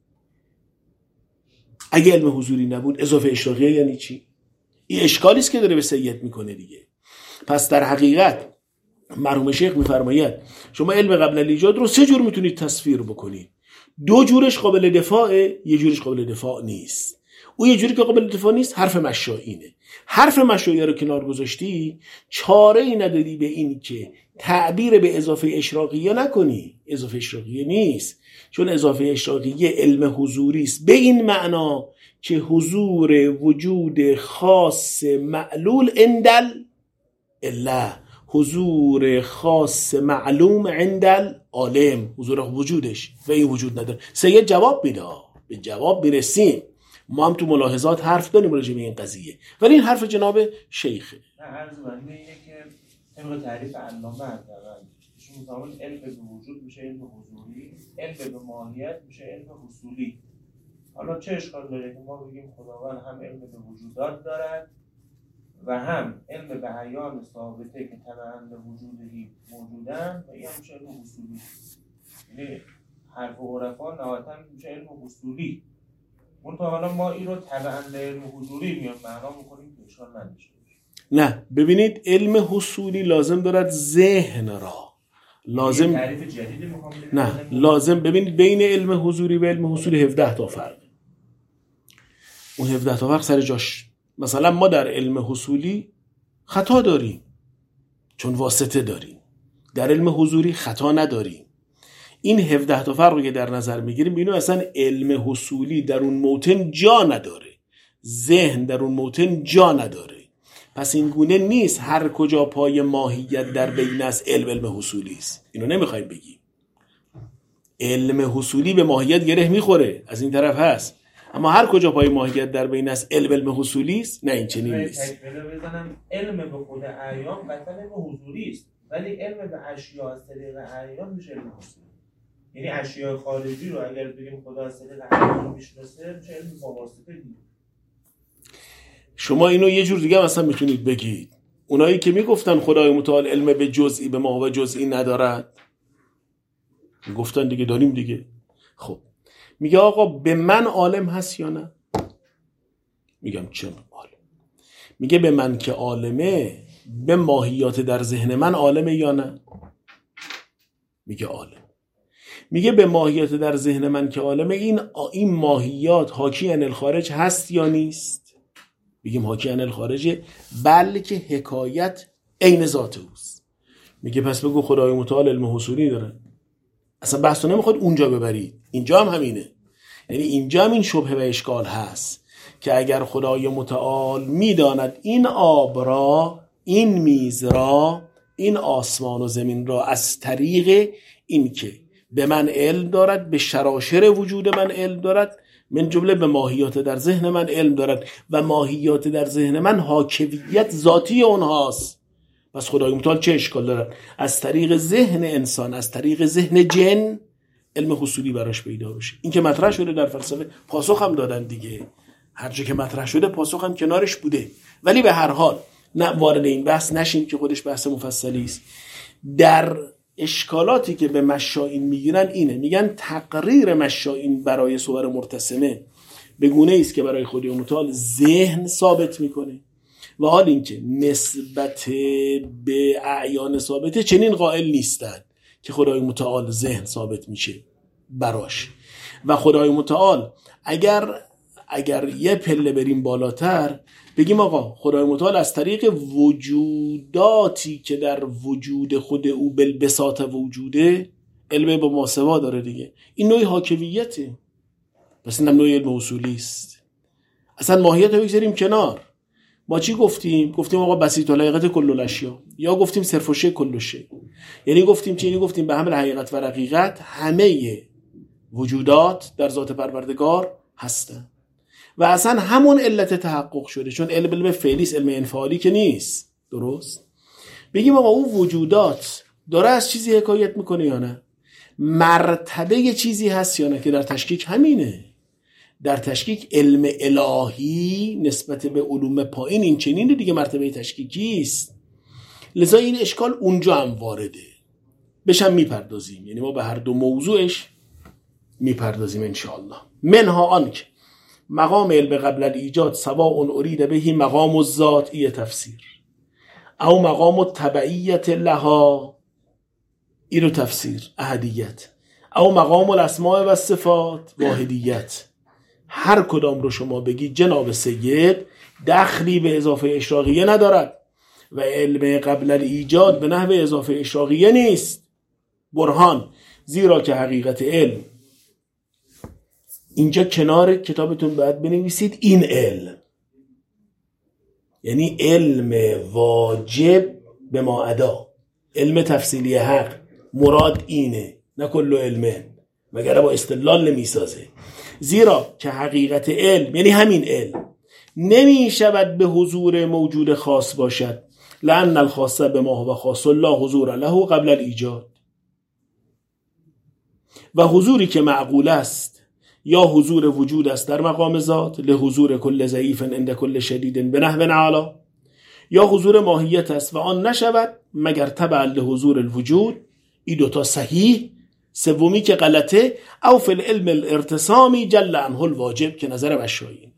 اگه علم حضوری نبود، اضافه اشراقیه یعنی چی؟ این اشکالی است که داره به سید میکنه دیگه. پس در حقیقت مرحوم شیخ میفرماید شما علم قبل الایجاد رو سه جور میتونید تصویر بکنید. دو جورش قابل دفاعه، یه جورش قابل دفاع نیست. اون یه جوری که قابل دفاع نیست حرف مشایینه. حرف مشایی رو کنار گذاشتی، چاره ای نداری به این که تعبیر به اضافه اشراقیه نکنی. اضافه اشراقیه نیست، چون اضافه اشراقیه علم حضوری است، به این معنا که حضور وجود خاص معلول عند الله، حضور خاص معلوم عند العالم، حضور وجودش و این وجود نداره. سید جواب میده، به جواب برسیم. ما هم تو ملاحظات حرف داریم راجع به این قضیه، ولی این حرف جناب شیخه. نه عرض بنده اینه که طبق تعریف علامه اردبیلی ایشون میگن علم به وجود میشه علم حضوری، علم به ماهیت میشه علم حصولی. حالا چه اشکال داره که ما بگیم خداوند هم علم به وجودات دارد و هم علم به اعیان ثابته که تبعاً به وجودی موجودن و این هم میشه علم حصولی. یعنی حرف عرفا نهایتاً میشه علم حصولی. منتها حالا ما این رو تبعاً به علم حضوری میاد معنا میکنیم که اشکال نداشته باشه. نه ببینید، علم حصولی لازم دارد ذهن را لازم تعریف جدیدی میخوام بگم. نه لازم ببینید بین علم حضوری و علم حصولی هفده تا فرق. اون هفده تا فرق سر جاش. مثلا ما در علم حصولی خطا داریم چون واسطه داریم، در علم حضوری خطا نداریم. این هفده تا فرق رو که در نظر میگیریم ببینیم اصلا علم حصولی در اون موطن جا نداره، ذهن در اون موطن جا نداره. پس این گونه نیست هر کجا پای ماهیت در بین است علم علم حصولی است. اینو نمیخوایم بگیم. علم حصولی به ماهیت گره میخوره، از این طرف هست، اما هر کجا پای ماهیت در بین است علم علم حصولی است، نه این چنین نیست. تکمیل بزنم علم به خود اعیان قطعا علم حضوری است، ولی علم به اشیاء از طریق اعیان میشه علم حصولی. یعنی اشیاء خارجی رو اگر بگیم خدا از طریق اعیان میشناسه میشه علم واسطه دیگه. شما اینو یه جور دیگه مثلا میتونید بگید، اونایی که میگفتن خدای متعال علم به جزئی به ما و جزئی ندارد، گفتن دیگه داریم دیگه. خب میگه آقا به من عالم هست یا نه؟ میگم چه عالم؟ میگه به من که عالمه، به ماهیات در ذهن من عالمه یا نه؟ میگه عالم. میگه به ماهیات در ذهن من که عالمه، این این ماهیات حاکی عن الخارج هست یا نیست؟ میگیم حاکی عن الخارجه، بلکه حکایت عین ذات اوست. میگه پس بگو خدای متعال علم حصولی داره. اصلا بحثو نمیخواد اونجا ببرید، اینجا هم همینه. یعنی اینجا هم این شبهه و اشکال هست که اگر خدای متعال میداند این آب را، این میز را، این آسمان و زمین را از طریق این که به من علم دارد، به شراشر وجود من علم دارد، من جمله به ماهیات در ذهن من علم دارد و ماهیات در ذهن من حاکمیت ذاتی اونهاست، پس خدای متعال چه اشکال دارد از طریق ذهن انسان، از طریق ذهن جن علم حصولی براش پیدا بشه؟ این که مطرح شده در فلسفه، پاسخ هم دادن دیگه، هر جا که مطرح شده پاسخ هم کنارش بوده. ولی به هر حال نه وارد این بحث نشیم که خودش بحث مفصلی است. در اشکالاتی که به مشائین میگیرن اینه، میگن تقریر مشائین برای صور مرتسمه به گونه است که برای خدای متعال ذهن ثابت میکنه و حال اینکه نسبت به اعیان ثابته چنین قائل نیستند که خدای متعال ذهن ثابت میشه براش. و خدای متعال اگر اگر یه پله بریم بالاتر بگیم آقا خدای متعال از طریق وجوداتی که در وجود خود او بالبساط وجوده، علم با ماسوا داره دیگه، این نوعی حاکمیته، پس این هم نوعی علم اصولی است. اصلا ماهیت رو بگذاریم کنار. ما چی گفتیم؟ گفتیم آقا بسیط الحقیقت کل الاشیا، یا گفتیم صرف و شیء کل شیء. یعنی گفتیم چی؟ یعنی گفتیم به حمل حقیقت و رقیقت همه وجودات در ذات پروردگار هستن و اصلا همون علت تحقق شده، چون علم علم فعلی است، علم انفعالی که نیست. درست؟ بگیم آقا اون وجودات داره از چیزی حکایت میکنه یا نه؟ مرتبه یه چیزی هست یا نه؟ که در تشکیک همینه. در تشکیک علم الهی نسبت به علوم پایین این چنینه دیگه، مرتبه تشکیکی است. لذا این اشکال اونجا هم وارده، بشم میپردازیم، یعنی ما به هر دو موضوعش میپردازیم انشاءالله. منها آنک مقام علم قبل الایجاد سواء ارید بهی مقام الذات، ای تفسیر، او مقام التبعیت لها، ای رو تفسیر احدیت، او مقام الاسماء و صفات واحدیت. هر کدام رو شما بگی جناب سید دخلی به اضافه اشراقیه ندارد و علم قبل الایجاد به نحو اضافه اشراقیه نیست. برهان، زیرا که حقیقت علم، اینجا کنار کتابتون باید بنویسید این علم، یعنی علم واجب به ما ادا، علم تفصیلی حق، مراد اینه، نه کل علمه، مگر با استدلال نمیسازه. زیرا که حقیقت علم یعنی همین علم نمی شود به حضور موجود خاص باشد، لأن الخاص به ما هو خاص الله حضور له قبل الایجاد. و حضوری که معقول است یا حضور وجود است در مقام ذات، لحضور کل ضعیف عند کل شدید به نحو اعلی، یا حضور ماهیت است و آن نشود مگر تبع لحضور الوجود. این دوتا صحیح. سومی که غلطه، او فی العلم الارتسامی جل عنه الواجب، که نظر مشایین.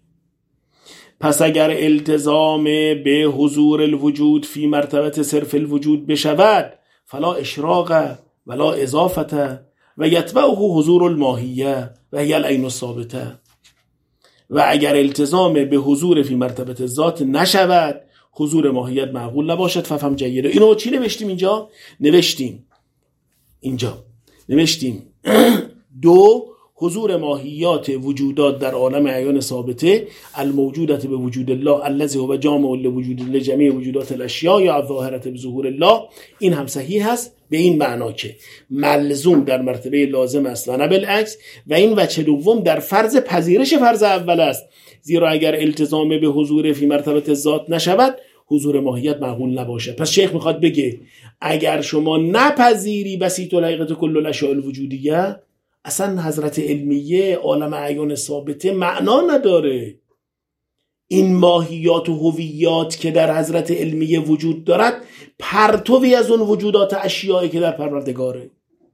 پس اگر التزام به حضور الوجود فی مرتبت صرف الوجود بشود فلا اشراق ولا اضافته و یتبعه حضور الماهیه و هی العین الثابته. و اگر التزام به حضور فی مرتبت ذات نشود حضور ماهیت معقول نباشد. ففهم جیده. اینو چی نوشتیم اینجا؟ نوشتیم اینجا نوشتیم دو، حضور ماهیات وجودات در عالم اعیان ثابته الموجودت به وجود الله الذی هو جامع لوجود لجمیع وجودات الاشیاء یا الظاهرة بظهور الله. این هم صحیح هست به این معنا که ملزوم در مرتبه لازم است و نه بالعکس. و این وجه دوم در فرض پذیرش فرض اول است، زیرا اگر التزام به حضور فی مرتبه ذات نشود حضور ماهیت معقول نباشد. پس شیخ میخواد بگه اگر شما نپذیری بسیط الحقیقت کل الاشیاء الوجودیه، اصلا حضرت علمیه عالم اعیان ثابته معنا نداره. این ماهیات و هویات که در حضرت علمیه وجود دارد پرتوی از اون وجودات اشیایی که در پروردگاره.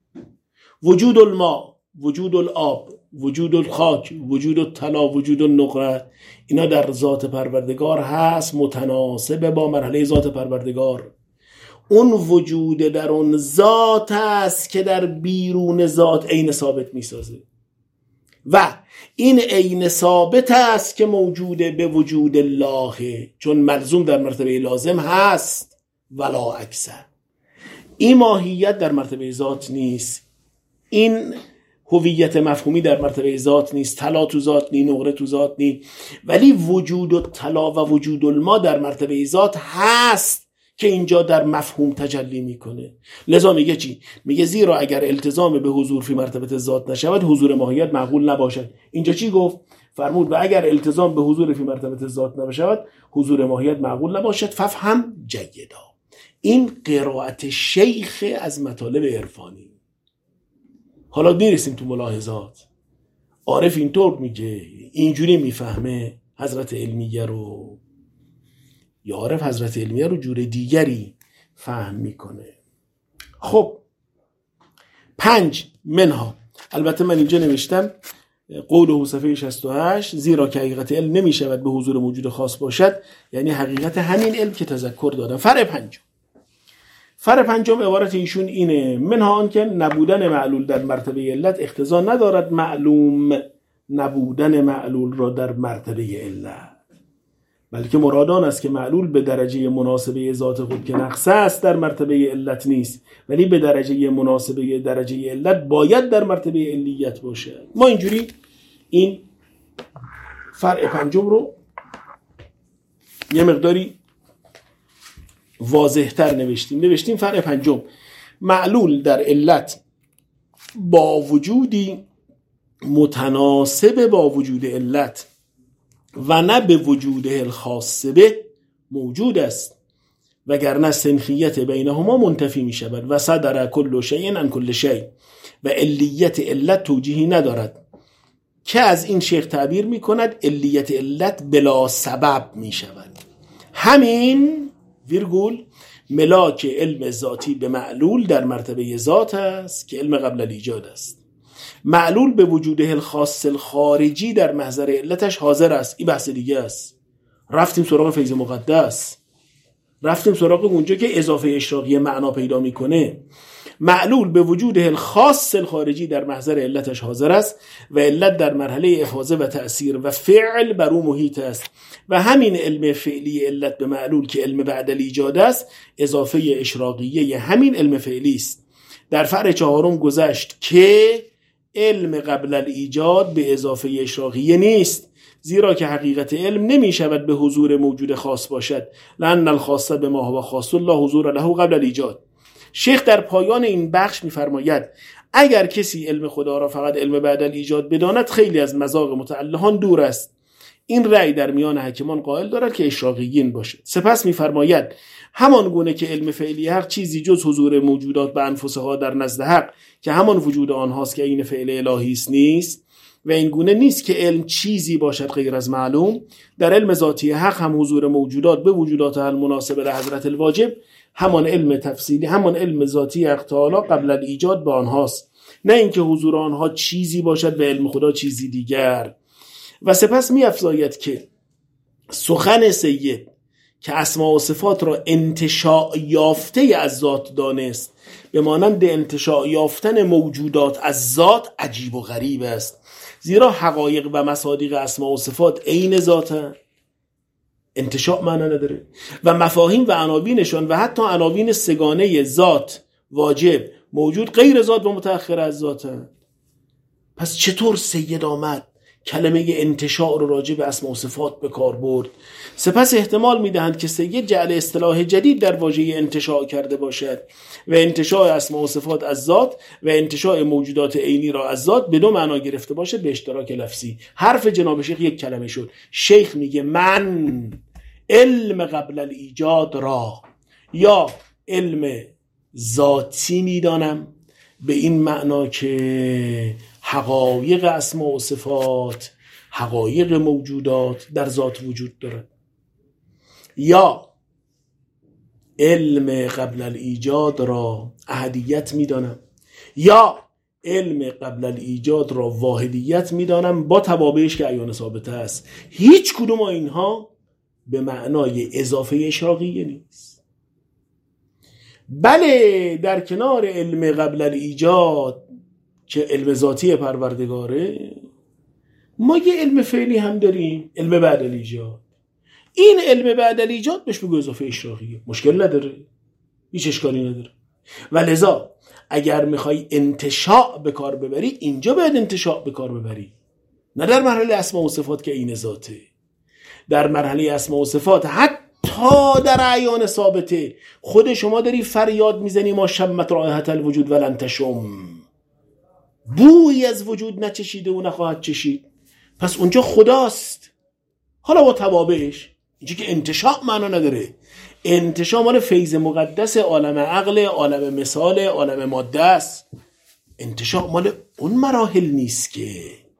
وجود الماء، وجود الآب، وجود الخاک، وجود الطلا، وجود النقره، اینا در ذات پروردگار هست، متناسب با مرحله ذات پروردگار. اون وجود در اون ذات است که در بیرون ذات عین ثابت میسازه و این عین ثابت است که موجوده به وجود الله، چون ملزوم در مرتبه لازم هست ولا اکثر. این ماهیت در مرتبه ذات نیست، این هویت مفهومی در مرتبه ذات نیست، طلا تو ذات نی، نقره تو ذات نی، ولی وجود الطلا و وجود الماء در مرتبه ذات هست که اینجا در مفهوم تجلی میکنه. لذا میگه چی؟ میگه زیرا اگر التزام به حضور فی مرتبه ذات نشود حضور ماهیت معقول نباشد. اینجا چی گفت؟ فرمود و اگر التزام به حضور فی مرتبه ذات نشود حضور ماهیت معقول نباشد. ففهم جیدا. این قرائت شیخ از مطالب عرفانی. حالا میرسیم تو ملاحظات. عارف اینطور میگه، اینجوری میفهمه حضرت علمیه رو، یا عارف حضرت علمیه رو جور دیگری فهم میکنه. خب پنج منها، البته من اینجا نوشتم قوله صفحه شصت و هشت، زیرا که حقیقت علم نمی شود به حضور موجود خاص باشد، یعنی حقیقت همین علم که تذکر دادم. فرع پنجم فرع پنجم عبارت ایشون اینه: منها آن که نبودن معلول در مرتبه علت اقتضا ندارد معلوم نبودن معلول را در مرتبه علت، بلکه مراد آن است که معلول به درجه مناسبه ذات خود که نقص است در مرتبه علت نیست، ولی به درجه مناسبه درجه علت باید در مرتبه علیت باشد. ما اینجوری این فرع پنجم رو یه مقداری واضح‌تر نوشتیم. نوشتیم فرع پنجم: معلول در علت با وجودی متناسب با وجود علت و نه به وجود الخاص به موجود است، وگرنه سنخیت بینهما منتفی می شود و صدر کل شیء عن کل شیء و علیت علت توجیهی ندارد، که از این شیخ تعبیر می کند علیت علت بلا سبب می شود. همین ویرگول ملاک علم ذاتی به معلول در مرتبه ذات است که علم قبل الایجاد است. معلول به وجود الخاص الخارجی در محضر علتش حاضر است. این بحث دیگه است. رفتیم سراغ فیض مقدس، رفتیم سراغ اونجا که اضافه اشراقی معنا پیدا میکنه. معلول به وجود الخاص الخارجی در محضر علتش حاضر است و علت در مرحله افاضه و تأثیر و فعل بر او محیط است و همین علم فعلی علت به معلول که علم بعد الایجاد است اضافه اشراقیه همین علم فعلی است. در فرع چهارم گذشت که علم قبل الایجاد به اضافه اشراقیه نیست، زیرا که حقیقت علم نمی شود به حضور موجود خاص باشد، لأن الخاص به ما هو خاص الله حضور له قبل الایجاد. شیخ در پایان این بخش می‌فرماید اگر کسی علم خدا را فقط علم بعد الایجاد بداند خیلی از مذاق متعلهان دور است. این رأی در میان حکیمان قائل دارد که اشراقیین باشد. سپس می‌فرماید همان گونه که علم فعلی حق چیزی جز حضور موجودات به انفسها در نزد حق که همان وجود آنهاست که این فعل الهی است نیست، و این گونه نیست که علم چیزی باشد غیر از معلوم، در علم ذاتی حق هم حضور موجودات به وجودات المناسبه لحضرت الواجب همان علم تفصیلی همان علم ذاتی حق تعالی قبل الایجاد به آنهاست، نه اینکه حضور آنها چیزی باشد و علم خدا چیزی دیگر. و سپس می افزاید که سخن سید که اسماء و صفات را انتشاء یافته از ذات دانست به مانند انتشاء یافتن موجودات از ذات عجیب و غریب است، زیرا حقایق و مصادیق اسماء و صفات عین ذاتند، انتشاء معنا نداره، و مفاهیم و عناوینشان و حتی عناوین سگانه ذات واجب موجود غیر ذات و متأخر از ذاتند. پس چطور سید آمد کلمه انتشاء رو راجع به اسماء و صفات به کار برد؟ سپس احتمال میدهند که سید جعل اصطلاح جدید در واژه انتشاء کرده باشد و انتشاء اسماء و صفات از ذات و انتشاء موجودات عینی را از ذات به دو معنا گرفته باشد به اشتراک لفظی. حرف جناب شیخ یک کلمه شد. شیخ میگه من علم قبل الایجاد را یا علم ذاتی میدانم به این معنا که حقایق اسماء و صفات حقایق موجودات در ذات وجود دارد، یا علم قبل الایجاد را احدیت میدانم، یا علم قبل الایجاد را واحدیت میدانم با توابعش که عیان ثابته است. هیچ کدوم اینها به معنای اضافه اشراقیه نیست. بله در کنار علم قبل الایجاد که علم ذاتی پروردگاره ما یه علم فعلی هم داریم، علم بعد الایجاد. این علم بعد الایجاد بهش بگو اضافه اشراقیه، مشکل نداره، هیچ اشکالی نداره. و لذا اگر میخوای انتشاء به کار ببری اینجا باید انتشاء به کار ببری، نه در مرحله اسماء و صفات که این ذاته. در مرحله اسماء و صفات حتی در اعیان ثابته خود شما داری فریاد میزنی ما شمت رائحة الوجود ولن تشم، بویی از وجود نچشیده و نخواهد چشید. پس اونجا خداست، حالا با توابعش. اینجا که انتشاء معنا نداره. انتشاء مال فیض مقدس، عالم عقل، عالم مثال، عالم ماده است. انتشاء مال اون مراحل نیست که.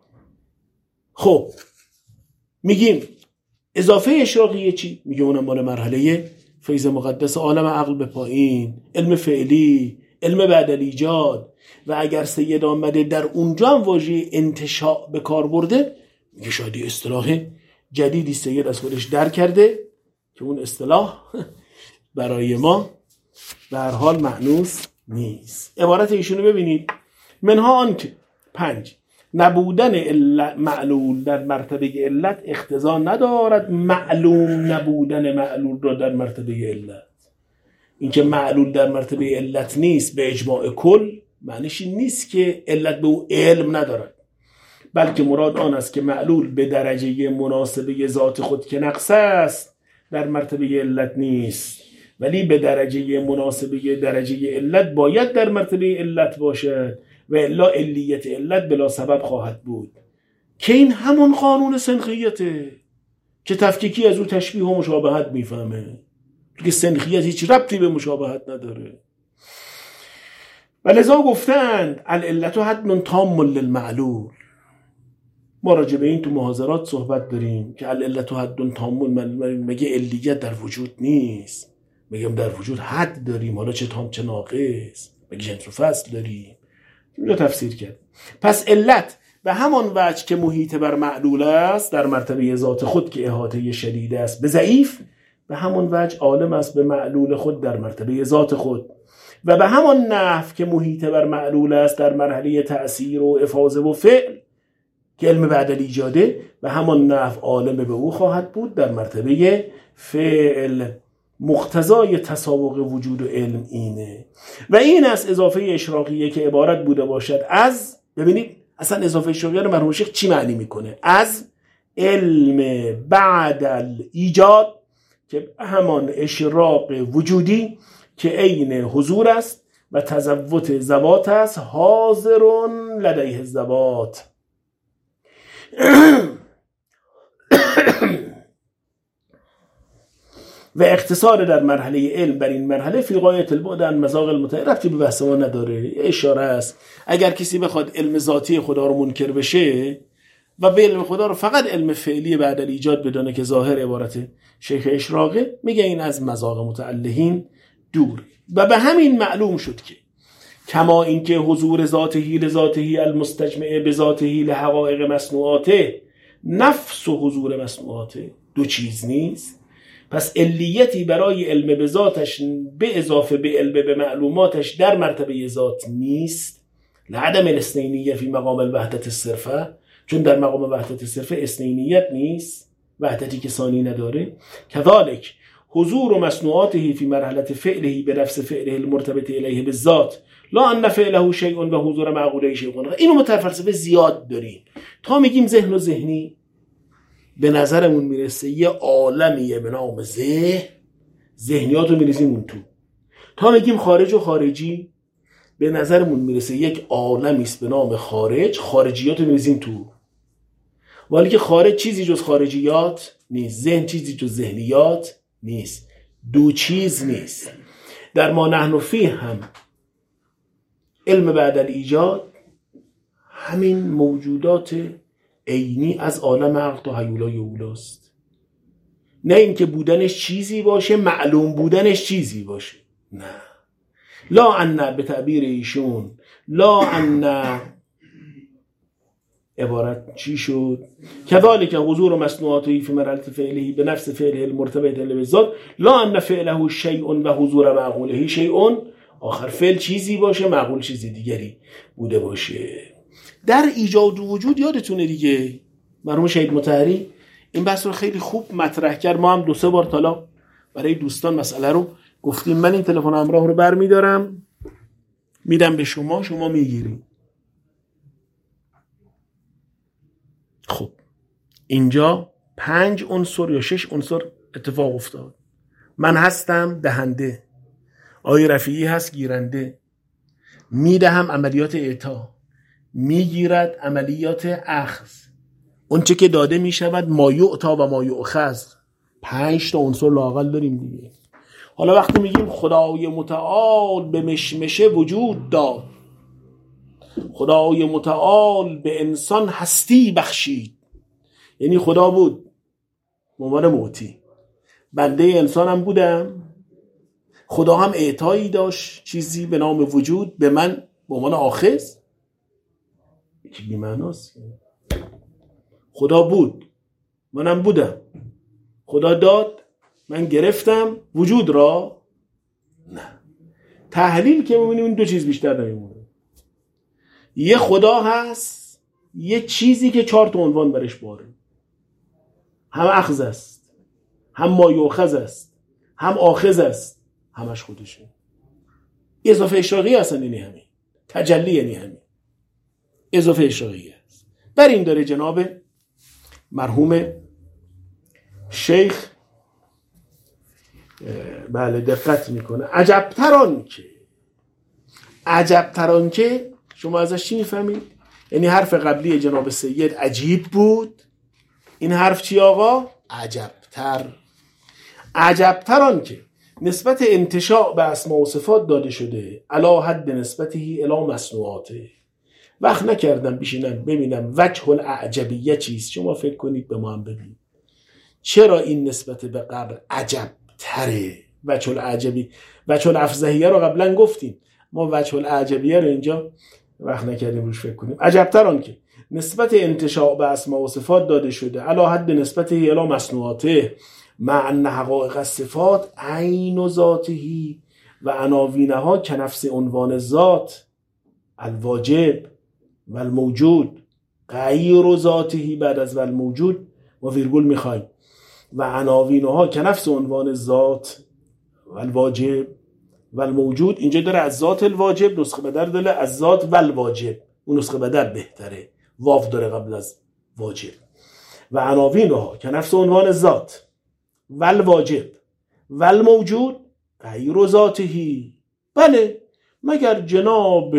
خب میگیم اضافه اشراقیه چی؟ میگه اونم مال مرحله فیض مقدس، عالم عقل به پایین، علم فعلی، علم بعد الایجاد، و اگر سید آمده در اونجا هم واژه انتشاء به کار برده، میگه شاید اصطلاح جدیدی سید از خودش در کرده که اون اصطلاح برای ما به هر حال مأنوس نیست. عبارت ایشونو ببینید: منها آن که پنج نبودن معلول در مرتبه علت اقتضا ندارد معلوم نبودن معلول را در مرتبه علت. اینکه معلول در مرتبه علت نیست به اجماع کل معنیش این نیست که علت به او علم ندارد، بلکه مراد آن است که معلول به درجه مناسبه ذات خود که نقص است در مرتبه علت نیست، ولی به درجه مناسبه درجه علت باید در مرتبه علت باشد و الا علیت علت بلا سبب خواهد بود، که این همون قانون سنخیته که تفکیکی از او تشبیه و مشابهت میفهمه، که سنخیت هیچ ربطی به مشابهت نداره. و لذا گفتند العلت حد تام للمعلول. ما راجع به این تو محاضرات صحبت داریم که العلت حد تام، مگه علیت در وجود نیست؟ میگم در وجود حد داریم، حالا چه تام چه ناقص، مگه جنس و فصل داریم؟ اینجا تفسیر کرد. پس علت به همان وجه که محیط بر معلول است در مرتبه ذات خود که احاطه شدید است به ضعیف، به همان وجه عالم است به معلول خود در مرتبه ذات خود، و به همان نحو که محیط بر معلول است در مرحله تأثیر و افاضه و فعل که علم بعد الایجاده، و همان نحو عالم به او خواهد بود در مرتبه فعل. مقتضای تساوق وجود و علم اینه، و این از اضافه اشراقیه که عبارت بوده باشد از، ببینید اصلا اضافه اشراقیه رو مرحوم شیخ چی معنی میکنه؟ از علم بعد الایجاد که همان اشراق وجودی که عین حضور است و تزوت ذوات است، حاضرون لدیه الذوات. و اختصار در مرحله علم بر این مرحله فی غایت البعد عن مذاق المتعارف، ربطی به بحث ما نداره، اشاره است. اگر کسی بخواد علم ذاتی خدا رو منکر بشه و به علم خدا رو فقط علم فعلی بعد الایجاد بدونه که ظاهر عبارت شیخ اشراقه، میگه این از مذاق متعلهین دور. و به همین معلوم شد که کما اینکه حضور ذاته لذاته المستجمع به ذاته لحقائق مصنوعاته نفس و حضور مصنوعاته دو چیز نیست، پس علیتی برای علم به ذاتش به اضافه به علم به معلوماتش در مرتبه ذات نیست، لعدم الاثنینیه فی مقام الوحدت الصرفه، چون در مقام وحدت صرفه اثنینیت نیست، وحدتی که ثانی نداره. کذالک حضور و مصنوعاته فی مرحله فعله به نفس فعله المرتبط الیه بالذات لا ان فعله شیء و حضور معقوله شیء. اینو متفلسفه زیاد داریم. تا میگیم ذهن و ذهنی به نظرمون میرسه یه عالمیه به نام ذهن، ذهنیاتو میریزیم اون تو. تا میگیم خارج و خارجی به نظرمون میرسه یک عالمی است به نام خارج، خارجیاتو میریزیم تو. ولی که خارج چیزی جز خارجیات نیست، ذهن چیزی جز ذهنیات نیست، دو چیز نیست. در ما نحن فیه هم علم بعد الایجاد همین موجودات عینی از عالم عقل تا هیولای اولاست، نه اینکه بودنش چیزی باشه معلوم بودنش چیزی باشه، نه. لا ان به تعبیر ایشون لا ان عبارت چی شد؟ کذالک حضور مصنوعاته فی مرحله فعله به نفس فعله المرتبط الیه بالذات لا ان فعله شیء و حضور معقوله شیء، آخر فعل چیزی باشه معقول چیزی دیگری بوده باشه. در ایجاد و وجود یادتونه دیگه مرحوم شهید مطهری این بحث رو خیلی خوب مطرح کرد. ما هم دو سه بار تالا برای دوستان مسئله رو گفتیم. من این تلفن همراه رو برمیدارم میدم به شما، شما میگیری. خب اینجا پنج عنصر یا شش عنصر اتفاق افتاد. من هستم دهنده، آقای رفیعی هست گیرنده، میدهم عملیات اعطا، میگیرد عملیات اخذ، اون چه که داده میشود ما یعطا و ما یؤخذ. پنج تا عنصر لااقل داریم دیگه. حالا وقتی میگیم خدای متعال به مشمشه وجود داد، خدای متعال به انسان هستی بخشید، یعنی خدا بود ممان موتی، بنده انسانم بودم خدا هم اعطایی داشت چیزی به نام وجود به من به عنوان آخذ، یکی بی معناست. خدا بود منم بودم، خدا داد من گرفتم وجود را. نه، تحلیل که می‌بینیم این دو چیز بیشتر نمیمونه. یه خدا هست، یه چیزی که چهار تا عنوان برش باره، هم اخذ است، هم ما یؤخذ است، هم آخذ است، همش خودشه. اضافه اشراقی هستن، یعنی همین تجلی، یعنی همین اضافه اشراقی است. بر این داره جناب مرحوم شیخ بله دقت میکنه. عجبتر آن که عجبتر آن که شما ازش چی میفهمید؟ یعنی حرف قبلی جناب سید عجیب بود، این حرف چی آقا؟ عجبتر. عجبتر آن که نسبت انتشاء به اسماء و صفات داده شده علا حد نسبتی الی مصنوعاته. وقت نکردم بشینم ببینم وجه الاعجبیه چیست. شما فکر کنید به ما هم ببینید چرا این نسبت به قبل عجب تره. وجه العجبی، وجه الافضحیه رو قبلا گفتیم، ما وجه العجبیه رو اینجا وقت نکردیم روش فکر کنیم. عجبتر آن که نسبت انتشاء به اسماء و صفات داده شده علی حد نسبته الی مصنوعاته مع ان حقایق الصفات عین ذاته و عناوینها کنفس عنوان ذات الواجب و الموجود غیر ذاته بعد از و الموجود و ویرگول میخوایم و عناوینها کنفس عنوان ذات و الواجب و الموجود. اینجا داره از ذات الواجب، نسخه بدر داره از ذات و الواجب، اون نسخه بدر بهتره، واو داره قبل از واجب. و عناوینها کنفس عنوان ذات و الواجب و الموجود غیر ذاتهی. بله، مگر جناب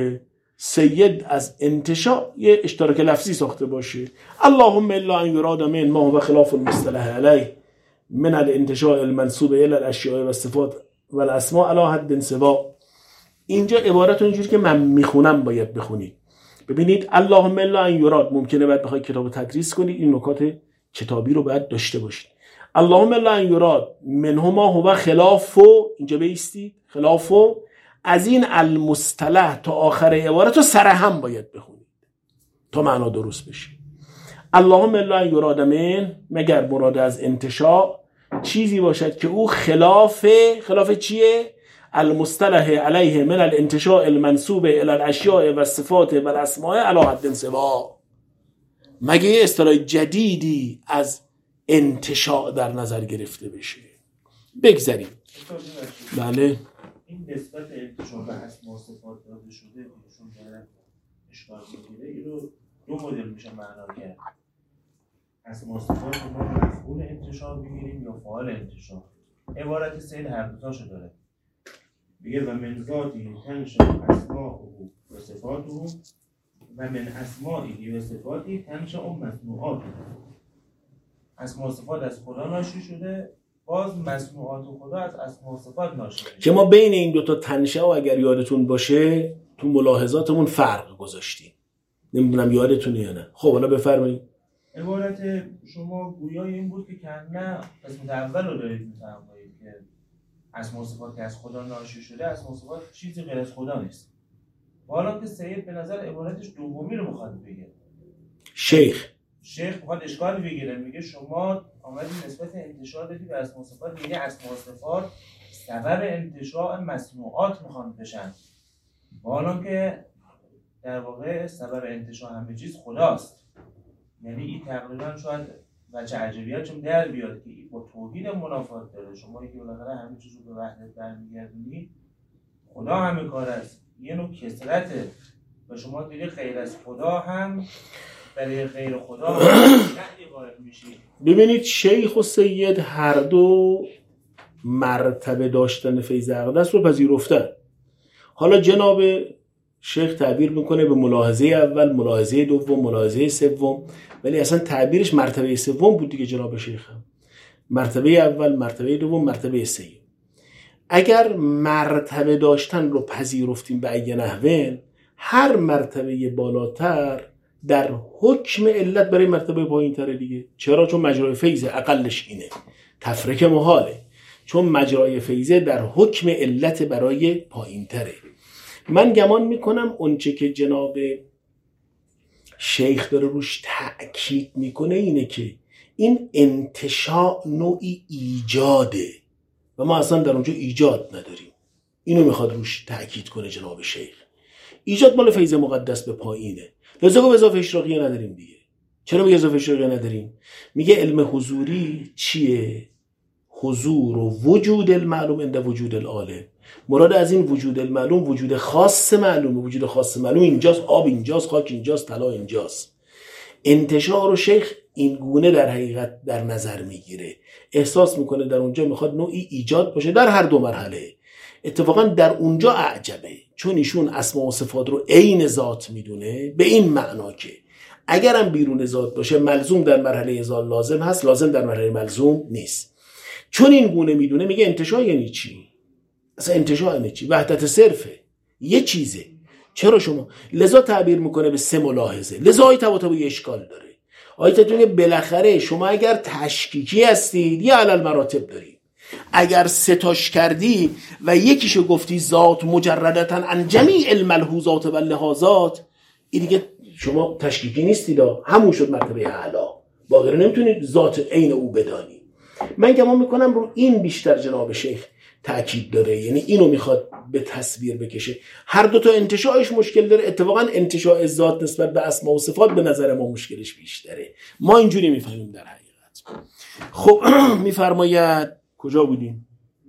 سید از انتشاء یه اشتراک لفظی ساخته باشه. اللهم الا ان یراد من ما هو خلاف المصطلح علیه من الانتشاء المنسوب الى الاشیاء و الصفات و الاسماء علی حد سوا. اینجا عبارت اینجوری که من میخونم باید بخونید. ببینید اللهم الا ان یراد، ممکنه بعد بخواید کتابو تدریس کنید این نکات کتابی رو باید داشته باشید. اللهم الا ان یراد منهما هو خلاف، اینجا بیستید خلاف از این المصطلح تا آخر عبارت رو سر هم باید بخونید تا معنا درست بشه. اللهم الا ان یراد من، مگر مراد از انتشاء چیزی باشد که او خلاف خلاف چیه؟ المصطلح علیه من الانتشاء المنسوب الی الاشیاء و الصفات و الاسماء علی حد سوا. مگه یه اصطلاح جدیدی از انتشاء در نظر گرفته بشه؟ بگذاریم. بله، این نسبت انتشاء به اسماء و صفات داده شده ایشون داره اشکال میگیره. این رو دو مدل میشه معنا کرد. اسماء و صفات رو ما مفعول انتشاء بگیریم یا فاعل انتشاء. عبارت سید هر دو تاشو داره. میگه و من ذاتی تنشأ اسماءه و صفاته و من اسمائه و صفاته تنشأ مصنوعاته. اسماء و صفات از خدا ناشی شده، باز مصنوعات خدا از اسماء و صفات ناشی شده. که ما بین این دوتا تنشأ و اگر یادتون باشه تو ملاحظاتمون فرق گذاشتیم، نمیدونم یادتونه یا نه. خب حالا بفرمایید. عبارت شما گویای این بود که کنه قسمت اول رو دارید می‌فرمایید که اسماء و صفات که از خدا ناشی شده، اسماء و صفات چیزی غیر از خدا نیست. حالا که سید به نظر عبارتش دومی رو می‌خواد بگه. شیخ شیخ می‌خواد اشکال بگیره، میگه شما آمدید نسبت انتشاء دادی به اسماء و صفات، میگه اسماء و صفات سبب انتشاء مصنوعات میخوان بشن، حالا که در واقع سبب انتشاء همه چیز خداست. یعنی این تقریبا شاید وجه عجبیت چون در بیاد که این با توحید منافات داره. شما که بالاخره همه چیز رو به وحدت برمیگردونید، خدا همه کار است، یه نوع کثرته و شما دیگه غیر از خدا هم برای غیر خدا نهی وارد میشید. ببینید شیخ و سید هر دو مرتبه داشتن فیض اقدس رو پذیرفتن. حالا جناب شیخ تعبیر میکنه به ملاحظه اول، ملاحظه دوم، ملاحظه سوم، ولی اصلا تعبیرش مرتبه سوم بود دیگه. جناب شیخ هم مرتبه اول، مرتبه دوم، مرتبه سوم. اگر مرتبه داشتن رو پذیرفتیم به ای نحوه، هر مرتبه بالاتر در حکم علت برای مرتبه پایین تره دیگه. چرا؟ چون مجرای فیض اقلش اینه، تفرق محاله. چون مجرای فیضه در حکم علت برای پایین تره. من گمان میکنم اونچه که جناب شیخ داره روش تأکید میکنه اینه که این انتشاء نوعی ایجاده و ما اصلا در اونجا ایجاد نداریم. اینو میخواد روش تأکید کنه جناب شیخ. ایجاد مال فیض مقدس به پایینه، لذا گفت اضافه اشراقیه نداریم دیگه. چرا میگه اضافه اشراقیه نداریم؟ میگه علم حضوری چیه؟ حضور و وجود المعلوم عند وجود العالم. مراد از این وجود المعلوم وجود خاص معلومه. وجود خاص معلوم اینجاست، آب اینجاست، خاک اینجاست، طلا اینجاست. انتشار و شیخ این گونه در حقیقت در نظر میگیره، احساس میکنه در اونجا میخواد نوعی ایجاد باشه در هر دو مرحله. اتفاقا در اونجا اعجبه، چون ایشون اسما و صفات رو عین ذات میدونه، به این معنا که اگرم بیرون ذات باشه ملزوم در مرحله ذات لازم هست، لازم در مرحله ملزوم نیست. چون این گونه میدونه میگه انتشاء یعنی چی؟ اصلا انتشاء یعنی چی؟ وحدت صرفه، یه چیزه. چرا شما لذا تعبیر میکنه به سه ملاحظه، لذا آیت طباطبایی اشکال داره. آیت طباطبایی بالاخره شما اگر تشکیکی هستید یا علل مراتب دارید، اگر ستاش کردی و یکیشو گفتی ذات مجردتاً عن جمیع الملحوظات و اللحاظات، این دیگه شما تشکیکی نیستید، همون شد مرتبه اعلی. باقی نمیتونید ذات عین او بدانی. من گمان میکنم رو این بیشتر جناب شیخ تأکید داره، یعنی اینو میخواد به تصویر بکشه. هر دو تا انتشاءش مشکل داره. اتفاقا انتشاء ذات نسبت به اسما و صفات به نظر ما مشکلش بیشتره. ما اینجوری میفهمیم در حقیقت. خب میفرماید کجا بودیم؟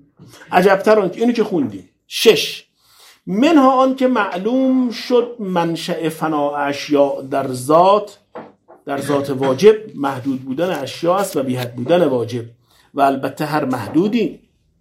عجبتر آن که اینو که خوندیم. شش، منها آن که معلوم شد منشأ فناء اشیاء در ذات، در ذات واجب محدود بودن اشیاء است و بی حد بودن واجب، و البته هر محدودی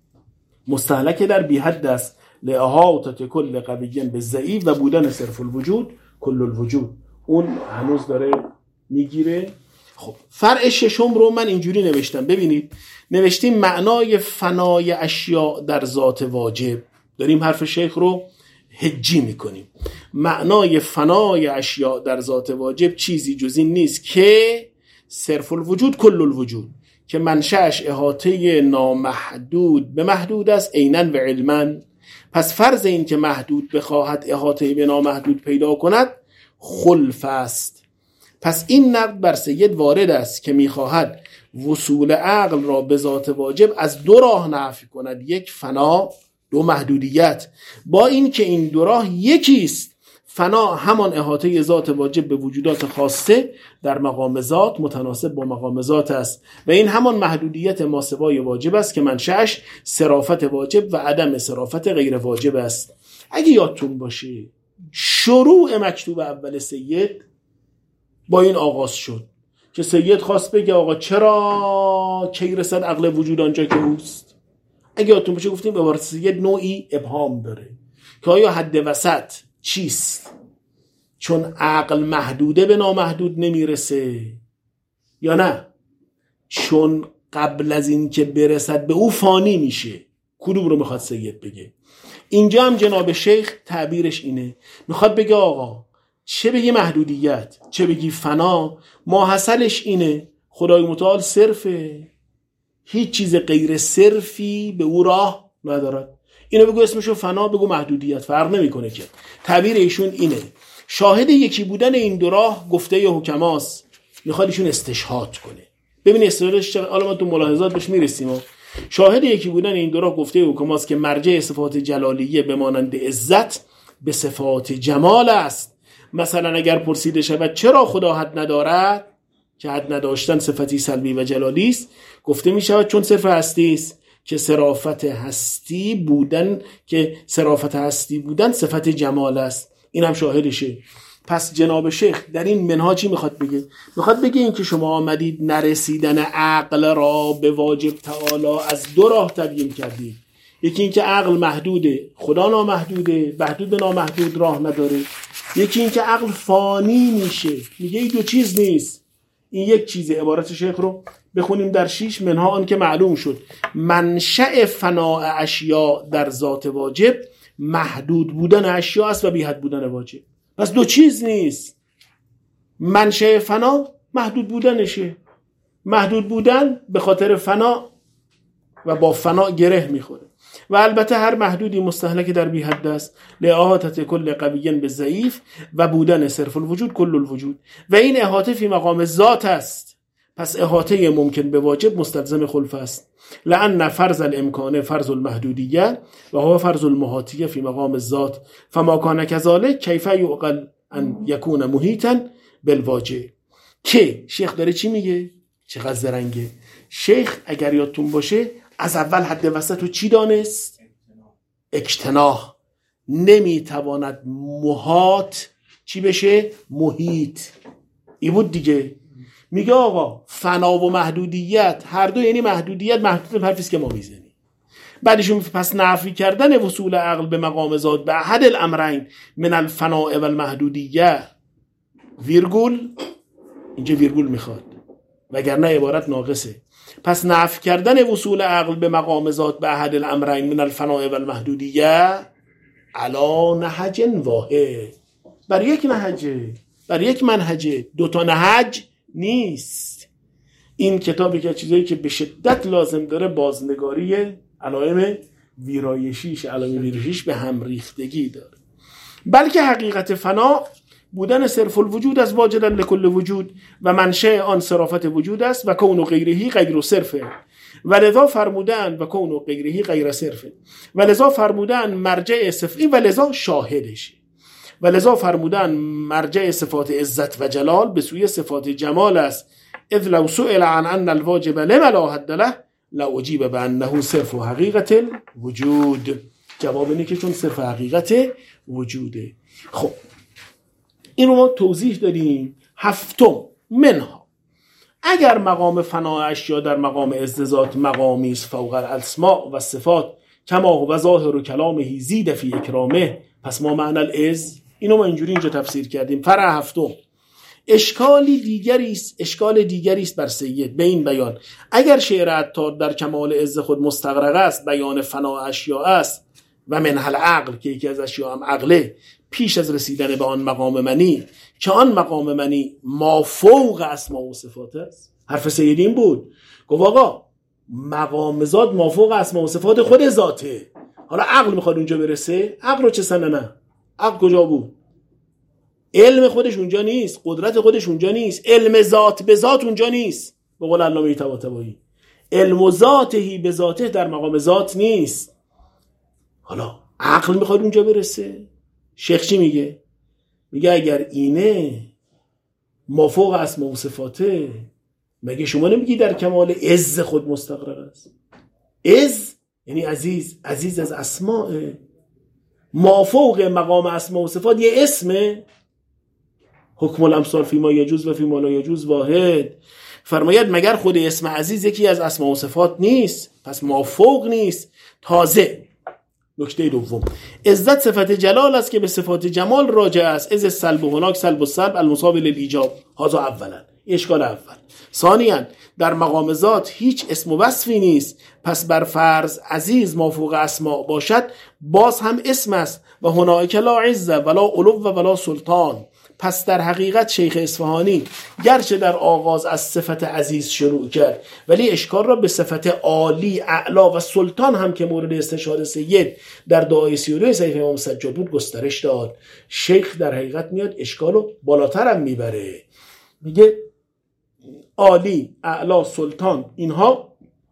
مستهلک در بی حد است، لاحاطه کل قوی به ضعیف و بودن صرف الوجود کل الوجود. اون هنوز داره میگیره. خب فرع ششم رو من اینجوری نوشتم، ببینید نوشتیم معنای فنای اشیاء در ذات واجب، داریم حرف شیخ رو حجی میکنیم. معنای فنای اشیاء در ذات واجب چیزی جز این نیست که صرف الوجود کل الوجود، که منشأش احاطه نامحدود به محدود است عیناً و علماً. پس فرض این که محدود بخواهد احاطه به نامحدود پیدا کند خلف است. پس این نقد بر سید وارد است که میخواهد وصول عقل را به ذات واجب از دو راه نفی کند، یک فنا، دو محدودیت. با این که این دو راه یکیست، فنا همان احاطه ذات واجب به وجودات خاصه در مقام ذات متناسب با مقام ذات است، و این همان محدودیت ماسوای واجب است که منشأش صرافت واجب و عدم صرافت غیر واجب است. اگه یادتون باشه شروع مکتوب اول سید با این آغاز شد که سید خواست بگه آقا چرا کی رسد عقل وجود آنجا که اوست. اگه یادتون باشه گفتیم عبارت سید نوعی ابهام داره که آیا حد وسط چیست؟ چون عقل محدوده به نامحدود نمیرسه، یا نه چون قبل از این که برسد به او فانی میشه؟ کدوم رو میخواد سید بگه؟ اینجا هم جناب شیخ تعبیرش اینه، میخواد بگه آقا چه بگی محدودیت چه بگی فنا، ماحصلش اینه خدای متعال صرفه، هیچ چیز غیر صرفی به او راه ندارد. اینو بگو اسمشو فنا، بگو محدودیت، فرق نمیکنه که. تعبیر ایشون اینه. شاهد یکی بودن این دو راه گفته حکماست، میخواد ایشون استشهاد کنه. ببین استدلالش چقدر، حالا ما تو ملاحظات بهش میرسیم. شاهد یکی بودن این دو راه گفته حکماست که مرجع صفات جلالیه به مانند عزت به صفات جمال است. مثلا اگر پرسیده شود چرا خدا حد ندارد، که حد نداشتن صفتی سلبی و جلالی است، گفته می شود چون صرف هستی است که صرافت هستی بودن که صرافت هستی بودن صفت جمال است. این هم شاهدشه. پس جناب شیخ در این منها چی میخواد بگه؟ میخواد بگه این که شما آمدید نرسیدن عقل را به واجب تعالی از دو راه تبیین کردید. یکی این که عقل محدوده، خدا نامحدوده، محدود به نامحدود راه نداره. یکی این که عقل فانی میشه، میگه این دو چیز نیست، این یک چیزه. عبارت شیخ رو بخونیم در شیش، منها آن که معلوم شد منشأ فناء اشیاء در ذات واجب محدود بودن اشیاء است و بی حد بودن واجب. پس دو چیز نیست. منشأ فنا محدود بودنشه، محدود بودن به خاطر فنا و با فنا گره میخوره. و البته هر محدودی مستهلک در بی حد است، لاحاطه کل قوی به ضعیف و بودن صرف الوجود کل الوجود، و این احاطه فی مقام ذات است، پس احاطه ممکن به واجب مستلزم خلف است. لأن فرض الامکان فرض المحدودیه و هو فرض المحاطیه فی مقام الذات، فما کان کذالک کیف یعقل ان یکون محیطا بالواجب. که شیخ داره چی میگه؟ چقدر زرنگه شیخ. اگر یادتون باشه از اول حد وسط رو چی دانست؟ اجتناح. نمیتواند محاط چی بشه؟ محیط. ای بود دیگه. میگه آقا فنا و محدودیت هر دو یعنی محدودیت محدود به حرفیست که ما میزنیم. بعدشون پس نفی کردن وصول عقل به مقام ذات به احد الامرین من الفناء و المحدودیه ویرگول، اینجا ویرگول میخواد وگرنه عبارت ناقصه. پس نفی کردن وصول عقل به مقام ذات به احد الامرین من الفناء و المحدودیه علا نهج واحد، بر یک نهجه، بر یک منهجه، دوتا نهج نیست. این کتابی که چیزایی که به شدت لازم داره بازنگاری علائم ویرایشیش، علائم ویرایشیش به هم ریختگی داره. بلکه حقیقت فنا بودن صرف الوجود از واجدا لکل وجود و منشأ آن صرافت وجود است و کون و غیرهی غیر صرفه و لذا فرمودن و کون و غیرهی غیر صرفه و لذا فرمودن مرجع صفی و لذا شاهدشه و لذا فرمودن مرجع صفات عزت و جلال به سوی صفات جمال است. اذ لو سئل عن ان الواجب لما لا حد له لا اجیب بانه صرف و حقیقت الوجود. جواب اینه که چون صرف حقیقت وجوده. خب این رو ما توضیح دادیم. هفتم منها، اگر مقام فنا اشیا در مقام ازدذات مقامی است فوق الاسماء و صفات کما و ظاهر و کلامه زید فی اکرامه، پس ما معنی الاز اینو ما اینجوری اینجا تفسیر کردیم. فرع هفتم، اشکالی دیگری است، اشکال دیگری است بر سید به این بیان. اگر شعر عطار در کمال عز خود مستغرق است، بیان فنا اشیا است و منحل عقل که یکی از اشیا هم عقله، پیش از رسیدن به آن مقام منی که آن مقام منی ما فوق اسما و صفات است. حرف سید این بود، گفت آقا مقام ذات ما فوق اسما و صفات خود ذاته. حالا عقل میخواد اونجا برسه، عقل رو چه سنه؟ نه عقل کجا بود؟ علم خودش اونجا نیست، قدرت خودش اونجا نیست، علم ذات به ذات اونجا نیست. به قول علامه طباطبایی علم ذاته به ذاته در مقام ذات نیست. حالا عقل میخواد اونجا برسه. شیخ چی میگه؟ میگه اگر اینه مافوق اسما و صفاته، مگه شما نمیگی در کمال عز خود مستغرق است؟ عز یعنی عزیز، عزیز از اسماء، مافوق مقام اسما و صفات یه اسمه. حکم الامثال فیما یجوز و فیما لا یجوز واحد. فرماید مگر خود اسم عزیز یکی از اسما و صفات نیست؟ پس مافوق نیست. تازه نکته دوم، عزت صفت جلال است که به صفات جمال راجع است. از سلب و هناک سلب و سلب المساوی للایجاب. هذا اولا، اشکال اول. ثانیاً در مقام ذات هیچ اسم و وصفی نیست، پس بر فرض عزیز مافوق اسماء باشد باز هم اسم است و هناک لا عز ولا علو ولا سلطان. پس در حقیقت شیخ اصفهانی گرچه در آغاز از صفت عزیز شروع کرد ولی اشکال را به صفت عالی، اعلا و سلطان هم که مورد استشهاد سید در دعای سی و دو صحیفه امام سجاد بود گسترش داد. شیخ در حقیقت میاد اشکال رو بالاتر هم میبره، میگه عالی، اعلا، سلطان، اینها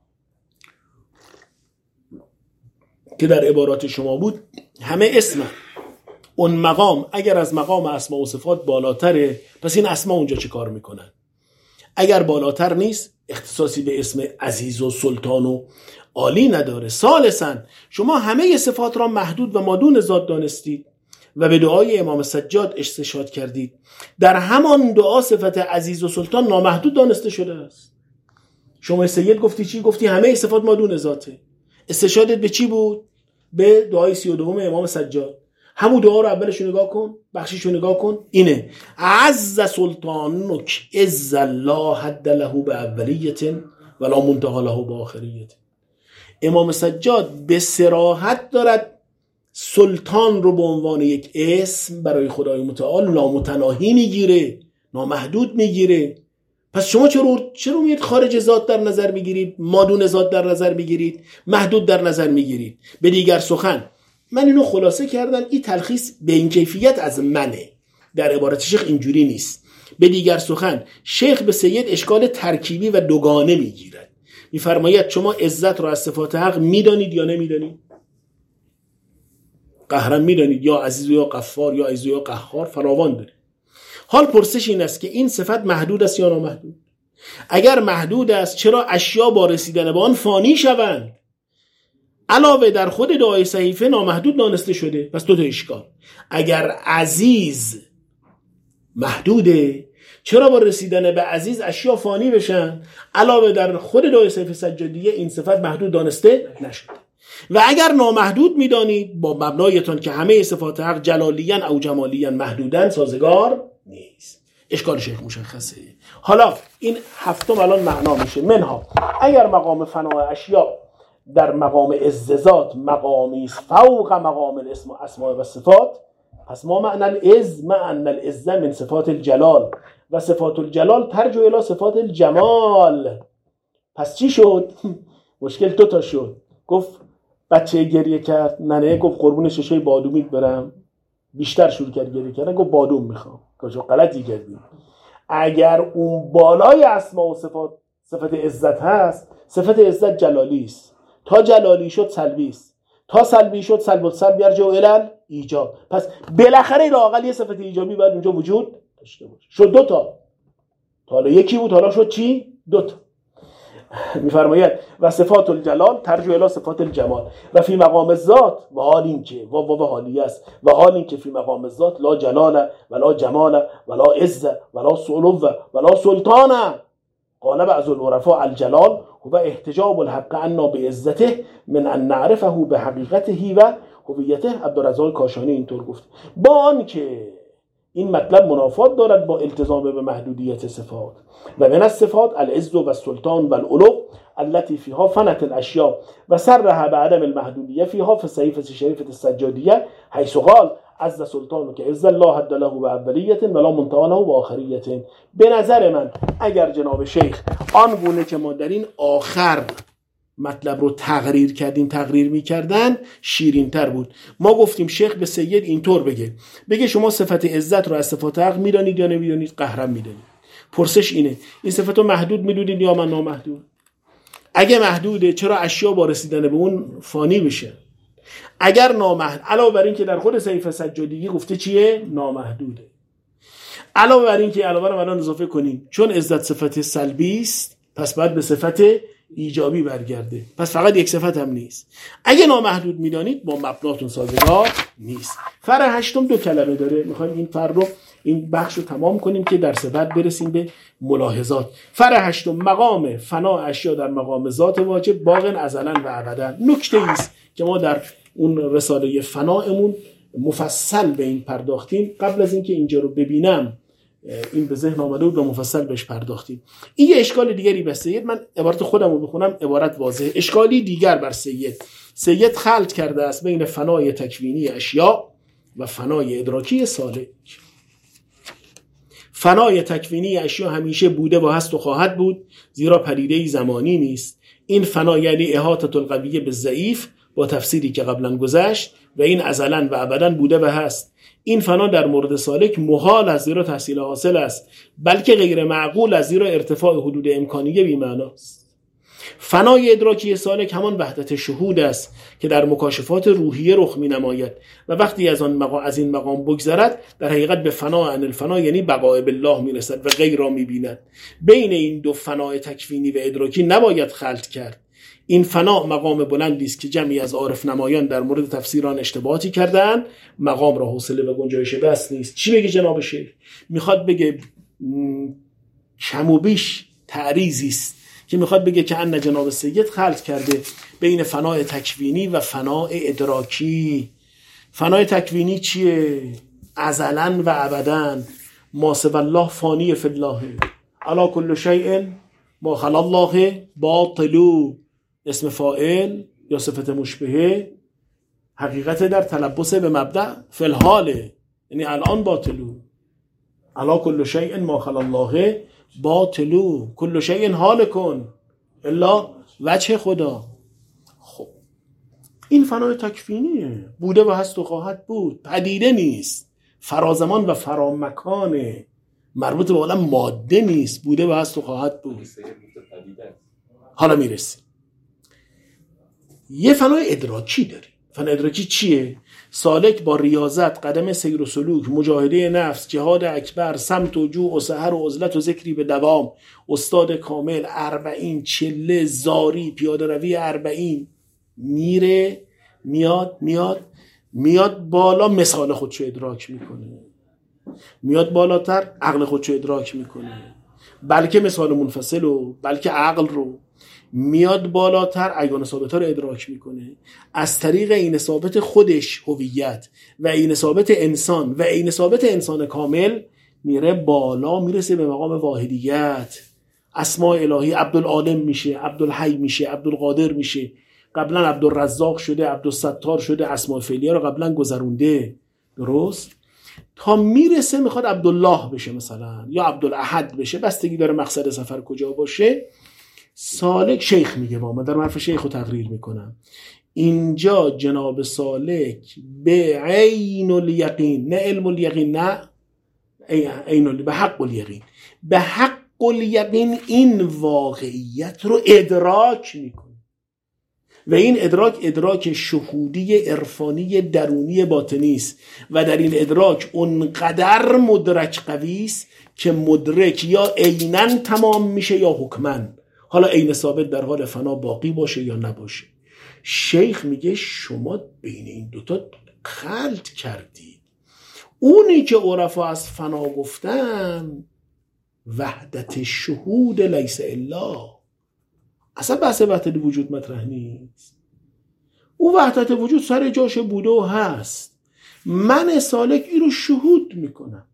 که در عبارات شما بود همه اسمه. اون مقام اگر از مقام اسما و صفات بالاتره، پس این اسما اونجا چه کار میکنن؟ اگر بالاتر نیست اختصاصی به اسم عزیز و سلطان و عالی نداره. ثالثاً شما همه صفات را محدود و مادون ذات دانستید و به دعای امام سجاد استشهاد کردید. در همان دعا صفت عزیز و سلطان نامحدود دانسته شده است. شما سید گفتی چی؟ گفتی همه صفات مادون ذاته. استشهادت به چی بود؟ به دعای سی و دوم امام سجاد. همون دعا رو اولش نگاه کن، بخشیشو نگاه کن، اینه عز سلطانک عز لا حد له به اولیت ولا منتهی له به آخریت. امام سجاد به صراحت دارد سلطان رو به عنوان یک اسم برای خدای متعال نامتناهی میگیره، نامحدود میگیره پس شما چرا چرا میید خارج ذات در نظر میگیرید، مادون ذات در نظر میگیرید، محدود در نظر میگیرید؟ به دیگر سخن من اینو خلاصه کردم، این تلخیص به این کیفیت از منه، در عبارت شیخ اینجوری نیست. به دیگر سخن شیخ به سید اشکال ترکیبی و دوگانه میگیرد، میفرماید شما عزت رو از صفات حق میدانید یا نمیدانید؟ قهرم میدانید، یا عزیز یا غفار، یا عزیز یا قهار، فراوان دارید. حال پرسش این است که این صفت محدود است یا نامحدود؟ اگر محدود است چرا اشیا با رسیدن به آن فانی شوند؟ علاوه در خود دعای صحیفه نامحدود دانسته شده. پس دو تا اشکال. اگر عزیز محدوده چرا با رسیدن به عزیز اشیا فانی بشن؟ علاوه در خود دعای صحیفه سجادیه این صفت محدود دانسته نشده. و اگر نامحدود میدانید با مبنایتان که همه صفات حق جلالیاً او جمالیاً محدودن سازگار نیست. اشکال شیخ مشخصه. حالا این هفتم الان معنا میشه. منها اگر مقام فنای اشیا در مقام عزت مقامی است فوق مقام الاسم و اسماء و صفات، پس ما معنی العز معنی العز من صفات الجلال و صفات الجلال ترجع الی صفات الجمال. پس چی شد؟ مشکل دو تا شد. گفت بچه گریه کرد، ننه گفت قربون شیشه بادومیت برم، بیشتر شروع کرد گریه کردن، گفت بادوم میخوام. کجا غلطی کردیم. اگر اون بالای اسما و صفات صفت عزت هست، صفت عزت جلالی است. تا جلالی شد سلبی است، تا سلبی شد سلب و سلب یرجع الی ایجاب. پس بالاخره لااقل یه صفت ایجابی باید اونجا وجود داشته باشه. شد دو تا. تا حالا یکی بود، حالا شد چی؟ دو تا. میفرماید و صفات الجلال ترجع الی صفات الجمال و فی مقام الذات و حال این که و و حالیه است و حال این که فی مقام الذات لا جلال ولا جمال ولا عز ولا سلو ولا سلطان. قال بعض العرفاء الجلال هو احتجاب الحق عنا بعزته من ان نعرفه بحقیقته و هویته. عبدالرزاق کاشانی اینطور گفت. با آن که این مطلب منافات دارد با التزام به محدودیت صفات و من الصفات العز و السلطان و العلو التي فيها فنت الاشياء و صرح بعدم المحدودیه فيها في صحیفه شریفه السجادیه حيث قال عز سلطان که عز الله حد له و اولیت ولا منتهى له و آخریت. به نظر من اگر جناب شیخ آن گونه که ما در این آخر مطلب رو تقریر کردیم تقریر میکردن شیرین تر بود. ما گفتیم شیخ به سید اینطور بگه بگه شما صفت عزت رو از صفات حق میدانید یا نمیدانید؟ قهرم میدانید. پرسش اینه این صفت رو محدود میدونید یا من نامحدود؟ اگه محدوده چرا اشیا با رسیدن به اون فانی بشه؟ اگر نامحدود، علاوه بر این که در خود صحیفه سجادیه گفته چیه؟ نامحدوده. علاوه بر این که علاوه رو الان اضافه کنیم چون عزت صفت سلبی است پس باید به صفت ایجابی برگرده، پس فقط یک صفت هم نیست. اگه نامحدود میدانید با مبناتون سازگار نیست. فرع هشتم دو کلمه داره، میخوایم این فرع رو این بخش رو تمام کنیم که در بعد برسیم به ملاحظات. فرع هشتم مقام فنا اشیا در مقام ذات واجب باقی ازلا و ابدا. نکته ایست که ما در اون رساله فنایمون مفصل به این پرداختیم. قبل از اینکه اینجا رو ببینم این به ذهن آمده بود و مفصل بهش پرداختیم. این یه اشکال دیگری به سید، من عبارت خودم رو بخونم عبارت واضحه. اشکالی دیگر بر سید سید خلط کرده است بین فنای تکوینی اشیا و فنای ادراکی سالک. فنای تکوینی اشیا همیشه بوده و هست و خواهد بود زیرا پدیده زمانی نیست. این فنا یعنی احاطه القویه به ضعیف با تفسیری که قبلا گذشت و این ازلا و ابدا بوده و هست. این فنا در مورد سالک محال از زیرا تحصیل حاصل است بلکه غیر معقول از زیرا ارتفاع حدود امکانیه بی معناست. فنای ادراکی سالک همان وحدت شهود است که در مکاشفات روحیه رخ می نماید و وقتی از آن مقام از این مقام بگذرد در حقیقت به فنا عن الفنا یعنی بقاء بالله می رسد و غیر را می بیند. بین این دو فنای تکوینی و ادراکی نباید خلط کرد. این فنا مقام بلندی است که جمعی از عارف نمایان در مورد تفسیر آن اشتباهاتی کردن. مقام را حوصله و گنجایش بس نیست. چی بگه جناب شیخ؟ میخواد بگه کم و بیش تعریضی است که میخواد بگه که ان جناب سید خلط کرده بین فنای تکوینی و فنای ادراکی. فنای تکوینی چیه؟ ازلا و ابدا. ما سوى الله فانی فی الله علی کل شیء ما خلا الله باطلو. اسم فاعل یا صفت مشبهه حقیقت در تلبس به مبدأ فی الحاله، یعنی الان باطلو. الا کل شیء ما خلا الله باطلو کل شیء هالکن الا وجه خدا. خب این فنای تکوینیه، بوده و هست و خواهد بود، پدیده نیست، فرازمان و فرامکانه، مربوط به عالم ماده نیست، بوده و هست و خواهد بود. حالا میرسیم یه فنای ادراکی داری. فن ادراکی چیه؟ سالک با ریاضت، قدم سیر و سلوک، مجاهده نفس، جهاد اکبر، سمت و جوع و سحر و عزلت و ذکری به دوام، استاد کامل، اربعین، چله، زاری، پیاده روی اربعین، میره میاد میاد میاد بالا، مثال خودشو ادراک میکنه، میاد بالاتر عقل خودشو ادراک میکنه، بلکه مثال منفصل و بلکه عقل رو، میاد بالاتر عیان ثابت ها رو ادراک میکنه، از طریق این ثابت خودش هویت و این ثابت انسان و این ثابت انسان کامل میره بالا، میرسه به مقام واحدیت، اسماء الهی، عبدالعالم میشه، عبدالحی میشه، عبدالقادر میشه، قبلا عبدالرزاق شده، عبدالستار شده، اسماء فعلیه رو قبلا گذرونده، درست؟ تا میرسه میخواد عبدالله بشه مثلا یا عبدالاحد بشه، بستگی داره مقصد سفر کجا باشه. سالک شیخ میگه، با من در حرف شیخ رو تقریر میکنم، اینجا جناب سالک به عین الیقین، نه علم الیقین، نه عین، به حق الیقین، به حق الیقین این واقعیت رو ادراک میکنه و این ادراک ادراک شهودی عرفانی درونی باطنی است و در این ادراک اونقدر مدرک قوی است که مدرک یا عیناً تمام میشه یا حکماً، حالا عین ثابت در حال فنا باقی باشه یا نباشه. شیخ میگه شما بین این دوتا خلط کردید. اونی که عرفا از فنا گفتن وحدت شهود لیس الا، اصلا بحث وحدت وجود مطرح نیست، او وحدت وجود سر جاش بوده و هست، من سالک این رو شهود میکنم.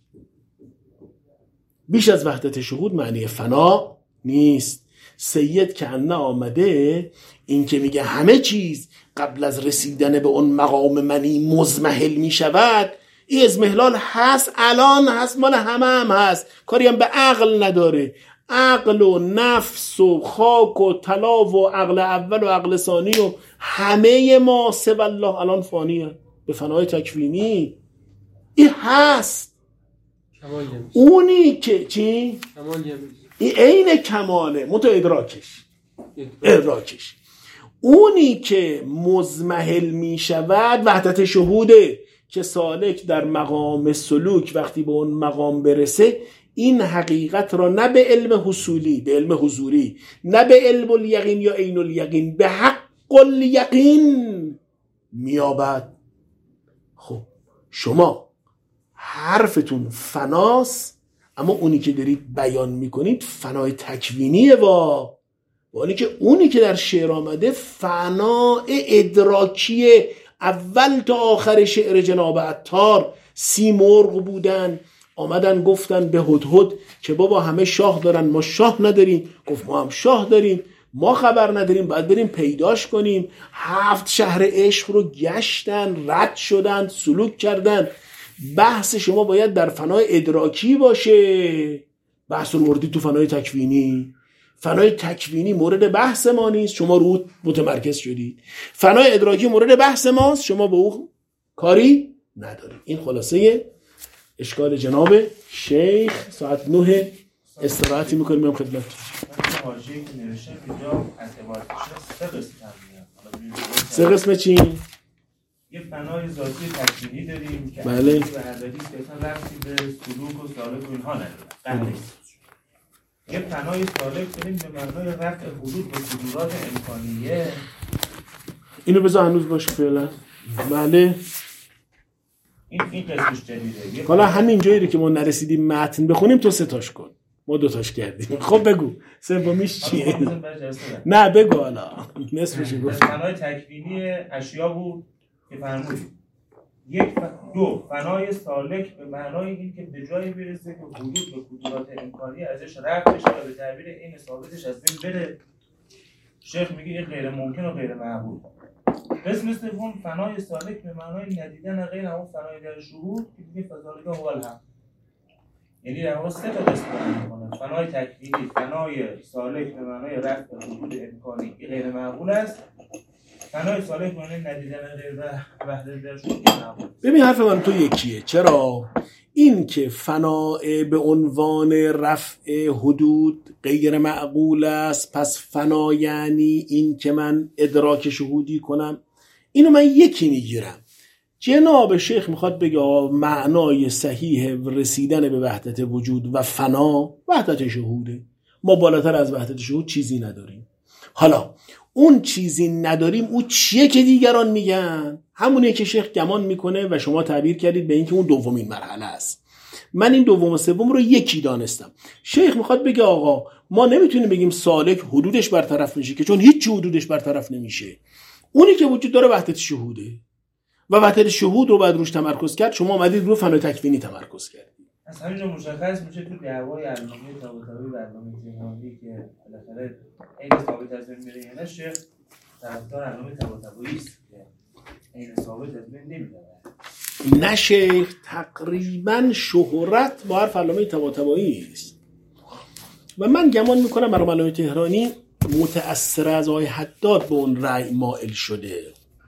بیش از وحدت شهود معنی فنا نیست. سید که انه آمده این که میگه همه چیز قبل از رسیدن به اون مقام منی مزمحل میشود، این ازمهلال هست، الان هست، مال همه هم هست، کاری هم به عقل نداره. عقل و نفس و خاک و طلا و عقل اول و عقل ثانی و همه ما سوى الله الان فانیه به فنای تکوینی. این هست. اونی که چی؟ این عین کماله متو ادراکش ادراکش اونی که مزمحل می شود وحدت شهوده که سالک در مقام سلوک وقتی به اون مقام برسه این حقیقت را نه به علم حصولی، به علم حضوری، نه به علم الیقین یا عین الیقین، به حق الیقین میابد. خب شما حرفتون فناست، اما اونی که دارید بیان میکنید فنای تکوینیه، وا ولی که اونی که در شعر آمده فنای ادراکیه. اول تا آخر شعر جناب عطار سی مرغ بودن، آمدن گفتن به هدهد که بابا همه شاه دارن ما شاه نداریم. گفت ما هم شاه داریم، ما خبر نداریم، باید بریم پیداش کنیم. هفت شهر عشق رو گشتن، رد شدن، سلوک کردن. بحث شما باید در فنای ادراکی باشه، بحث رو موردی تو فنای تکوینی. فنای تکوینی مورد بحث ما نیست، شما رو متمرکز شدید. فنای ادراکی مورد بحث ماست، شما به او کاری ندارید. این خلاصه اشکال جناب شیخ. ساعت نه استراحتی میکنیم، میام خدمت. واژه‌ای که نوشتم اینجا اعتبارش سه قسم میاد. سه قسم چی؟ یه فنای ذاتی تکوینی داریم که بله. به حضرتی که اصلا ربطی به سلوک و سالک و اینها نداره. یه فنای سالک داریم به معنای رفع حدود و صدورات امکانیه. اینو بذار هنوز باشه فعلا. بله. این این قسمش جدیده. حالا همین جایی که ما نرسیدیم متن بخونیم تو سه تاش کن. ما دو تاش کردیم. خب بگو. سومیش چیه؟ نه بگو حالا. نصفش گفت. فنای تکوینی اشیا بود که فرمودید. یک دو فنای سالک به معنای این که به جایی برسه که حدود و قدرات امکانی ازش رفع بشه و به تعبیر این ثابتش از بین بره. شیخ میگه این غیر ممکن و غیر معقول. قسم سوم فنای سالک به معنای ندیدن غیر همون فنای در شهود که دیگه فضالک هو الحق. یعنی در واقع سه تا قسم رو میکنه: فنای تکوینی، فنای صالح به معنای رفع وجود امکانی غیر معقول است، فنای صالح به معنای ندیدن غیر وحدت در شروع معقول. ببین حرف من تو یکیه. چرا؟ این که فنای به عنوان رفع حدود غیر معقول است، پس فنا یعنی این که من ادراک شهودی کنم، اینو من یکی میگیرم. جناب شیخ میخواد بگه معنای صحیح رسیدن به وحدت وجود و فنا وحدت شهوده. ما بالاتر از وحدت شهود چیزی نداریم. حالا اون چیزی نداریم او چیه که دیگران میگن؟ همونه که شیخ گمان میکنه و شما تعبیر کردید به اینکه اون دومین مرحله است. من این دوم و سوم رو یکی دانستم. شیخ میخواد بگه آقا ما نمیتونیم بگیم سالک حدودش برطرف میشه که چون هیچ حدودش برطرف نمیشه. اونی که وجود داره وحدت شهوده و وحدت شهود رو باید روش تمرکز کرد. شما اومدید رو فن تکوینی تمرکز کردید. از همینجا مشخص میشه تو دعوای علامه طباطبایی و علامه زمانی که بالاخره عین ثابت از بین میره یا نه، شیخ طرفدار علامه طباطبایی است که عین ثابت از بین نمیره. نه شیخ، تقریبا شهرت با حرف علامه طباطبایی است و من گمان میکنم مرحوم علامه تهرانی متأثر از آقای حداد به اون رأی مائل شده.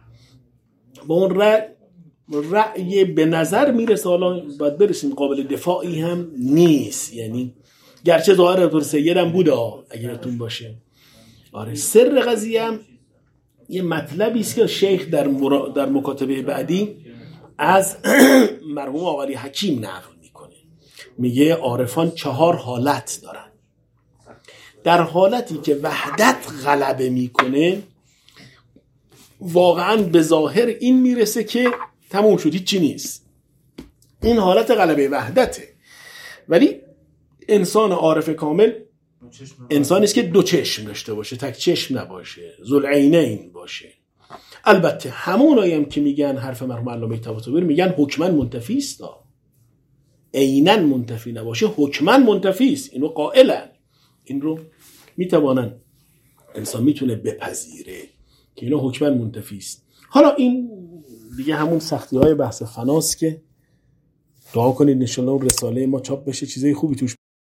با اون رأی رأی به نظر میرسه، حالا باید برسیم، قابل دفاعی هم نیست. یعنی گرچه ظاهر دکتر سید هم بوده اگرتون باشه. آره سر قضیه هم یه مطلبی است که شیخ در مرا... در مکاتبه بعدی از مرحوم آقای حکیم نقل میکنه. میگه عارفان چهار حالت دارن. در حالتی که وحدت غلبه میکنه واقعا به ظاهر این میرسه که تموم شد، هیچی نیست. این حالت غلبه وحدته. ولی انسان عارف کامل انسانی است که دو چشم داشته باشه، تک چشم نباشه، ذوالعینین باشه. البته همونایی هم که میگن حرف مرحوم علامه طباطبایی میگن حکما منتفی است، عیناً منتفی نباشه حکما منتفی است. اینو قائلن، این رو میتوانن، انسان میتونه بپذیره که اینو حکما منتفی است. حالا این دیگه همون سختی های بحث فناست که دعا کنید ان شاء الله رساله ما چاپ بشه، چیزای خوبی توش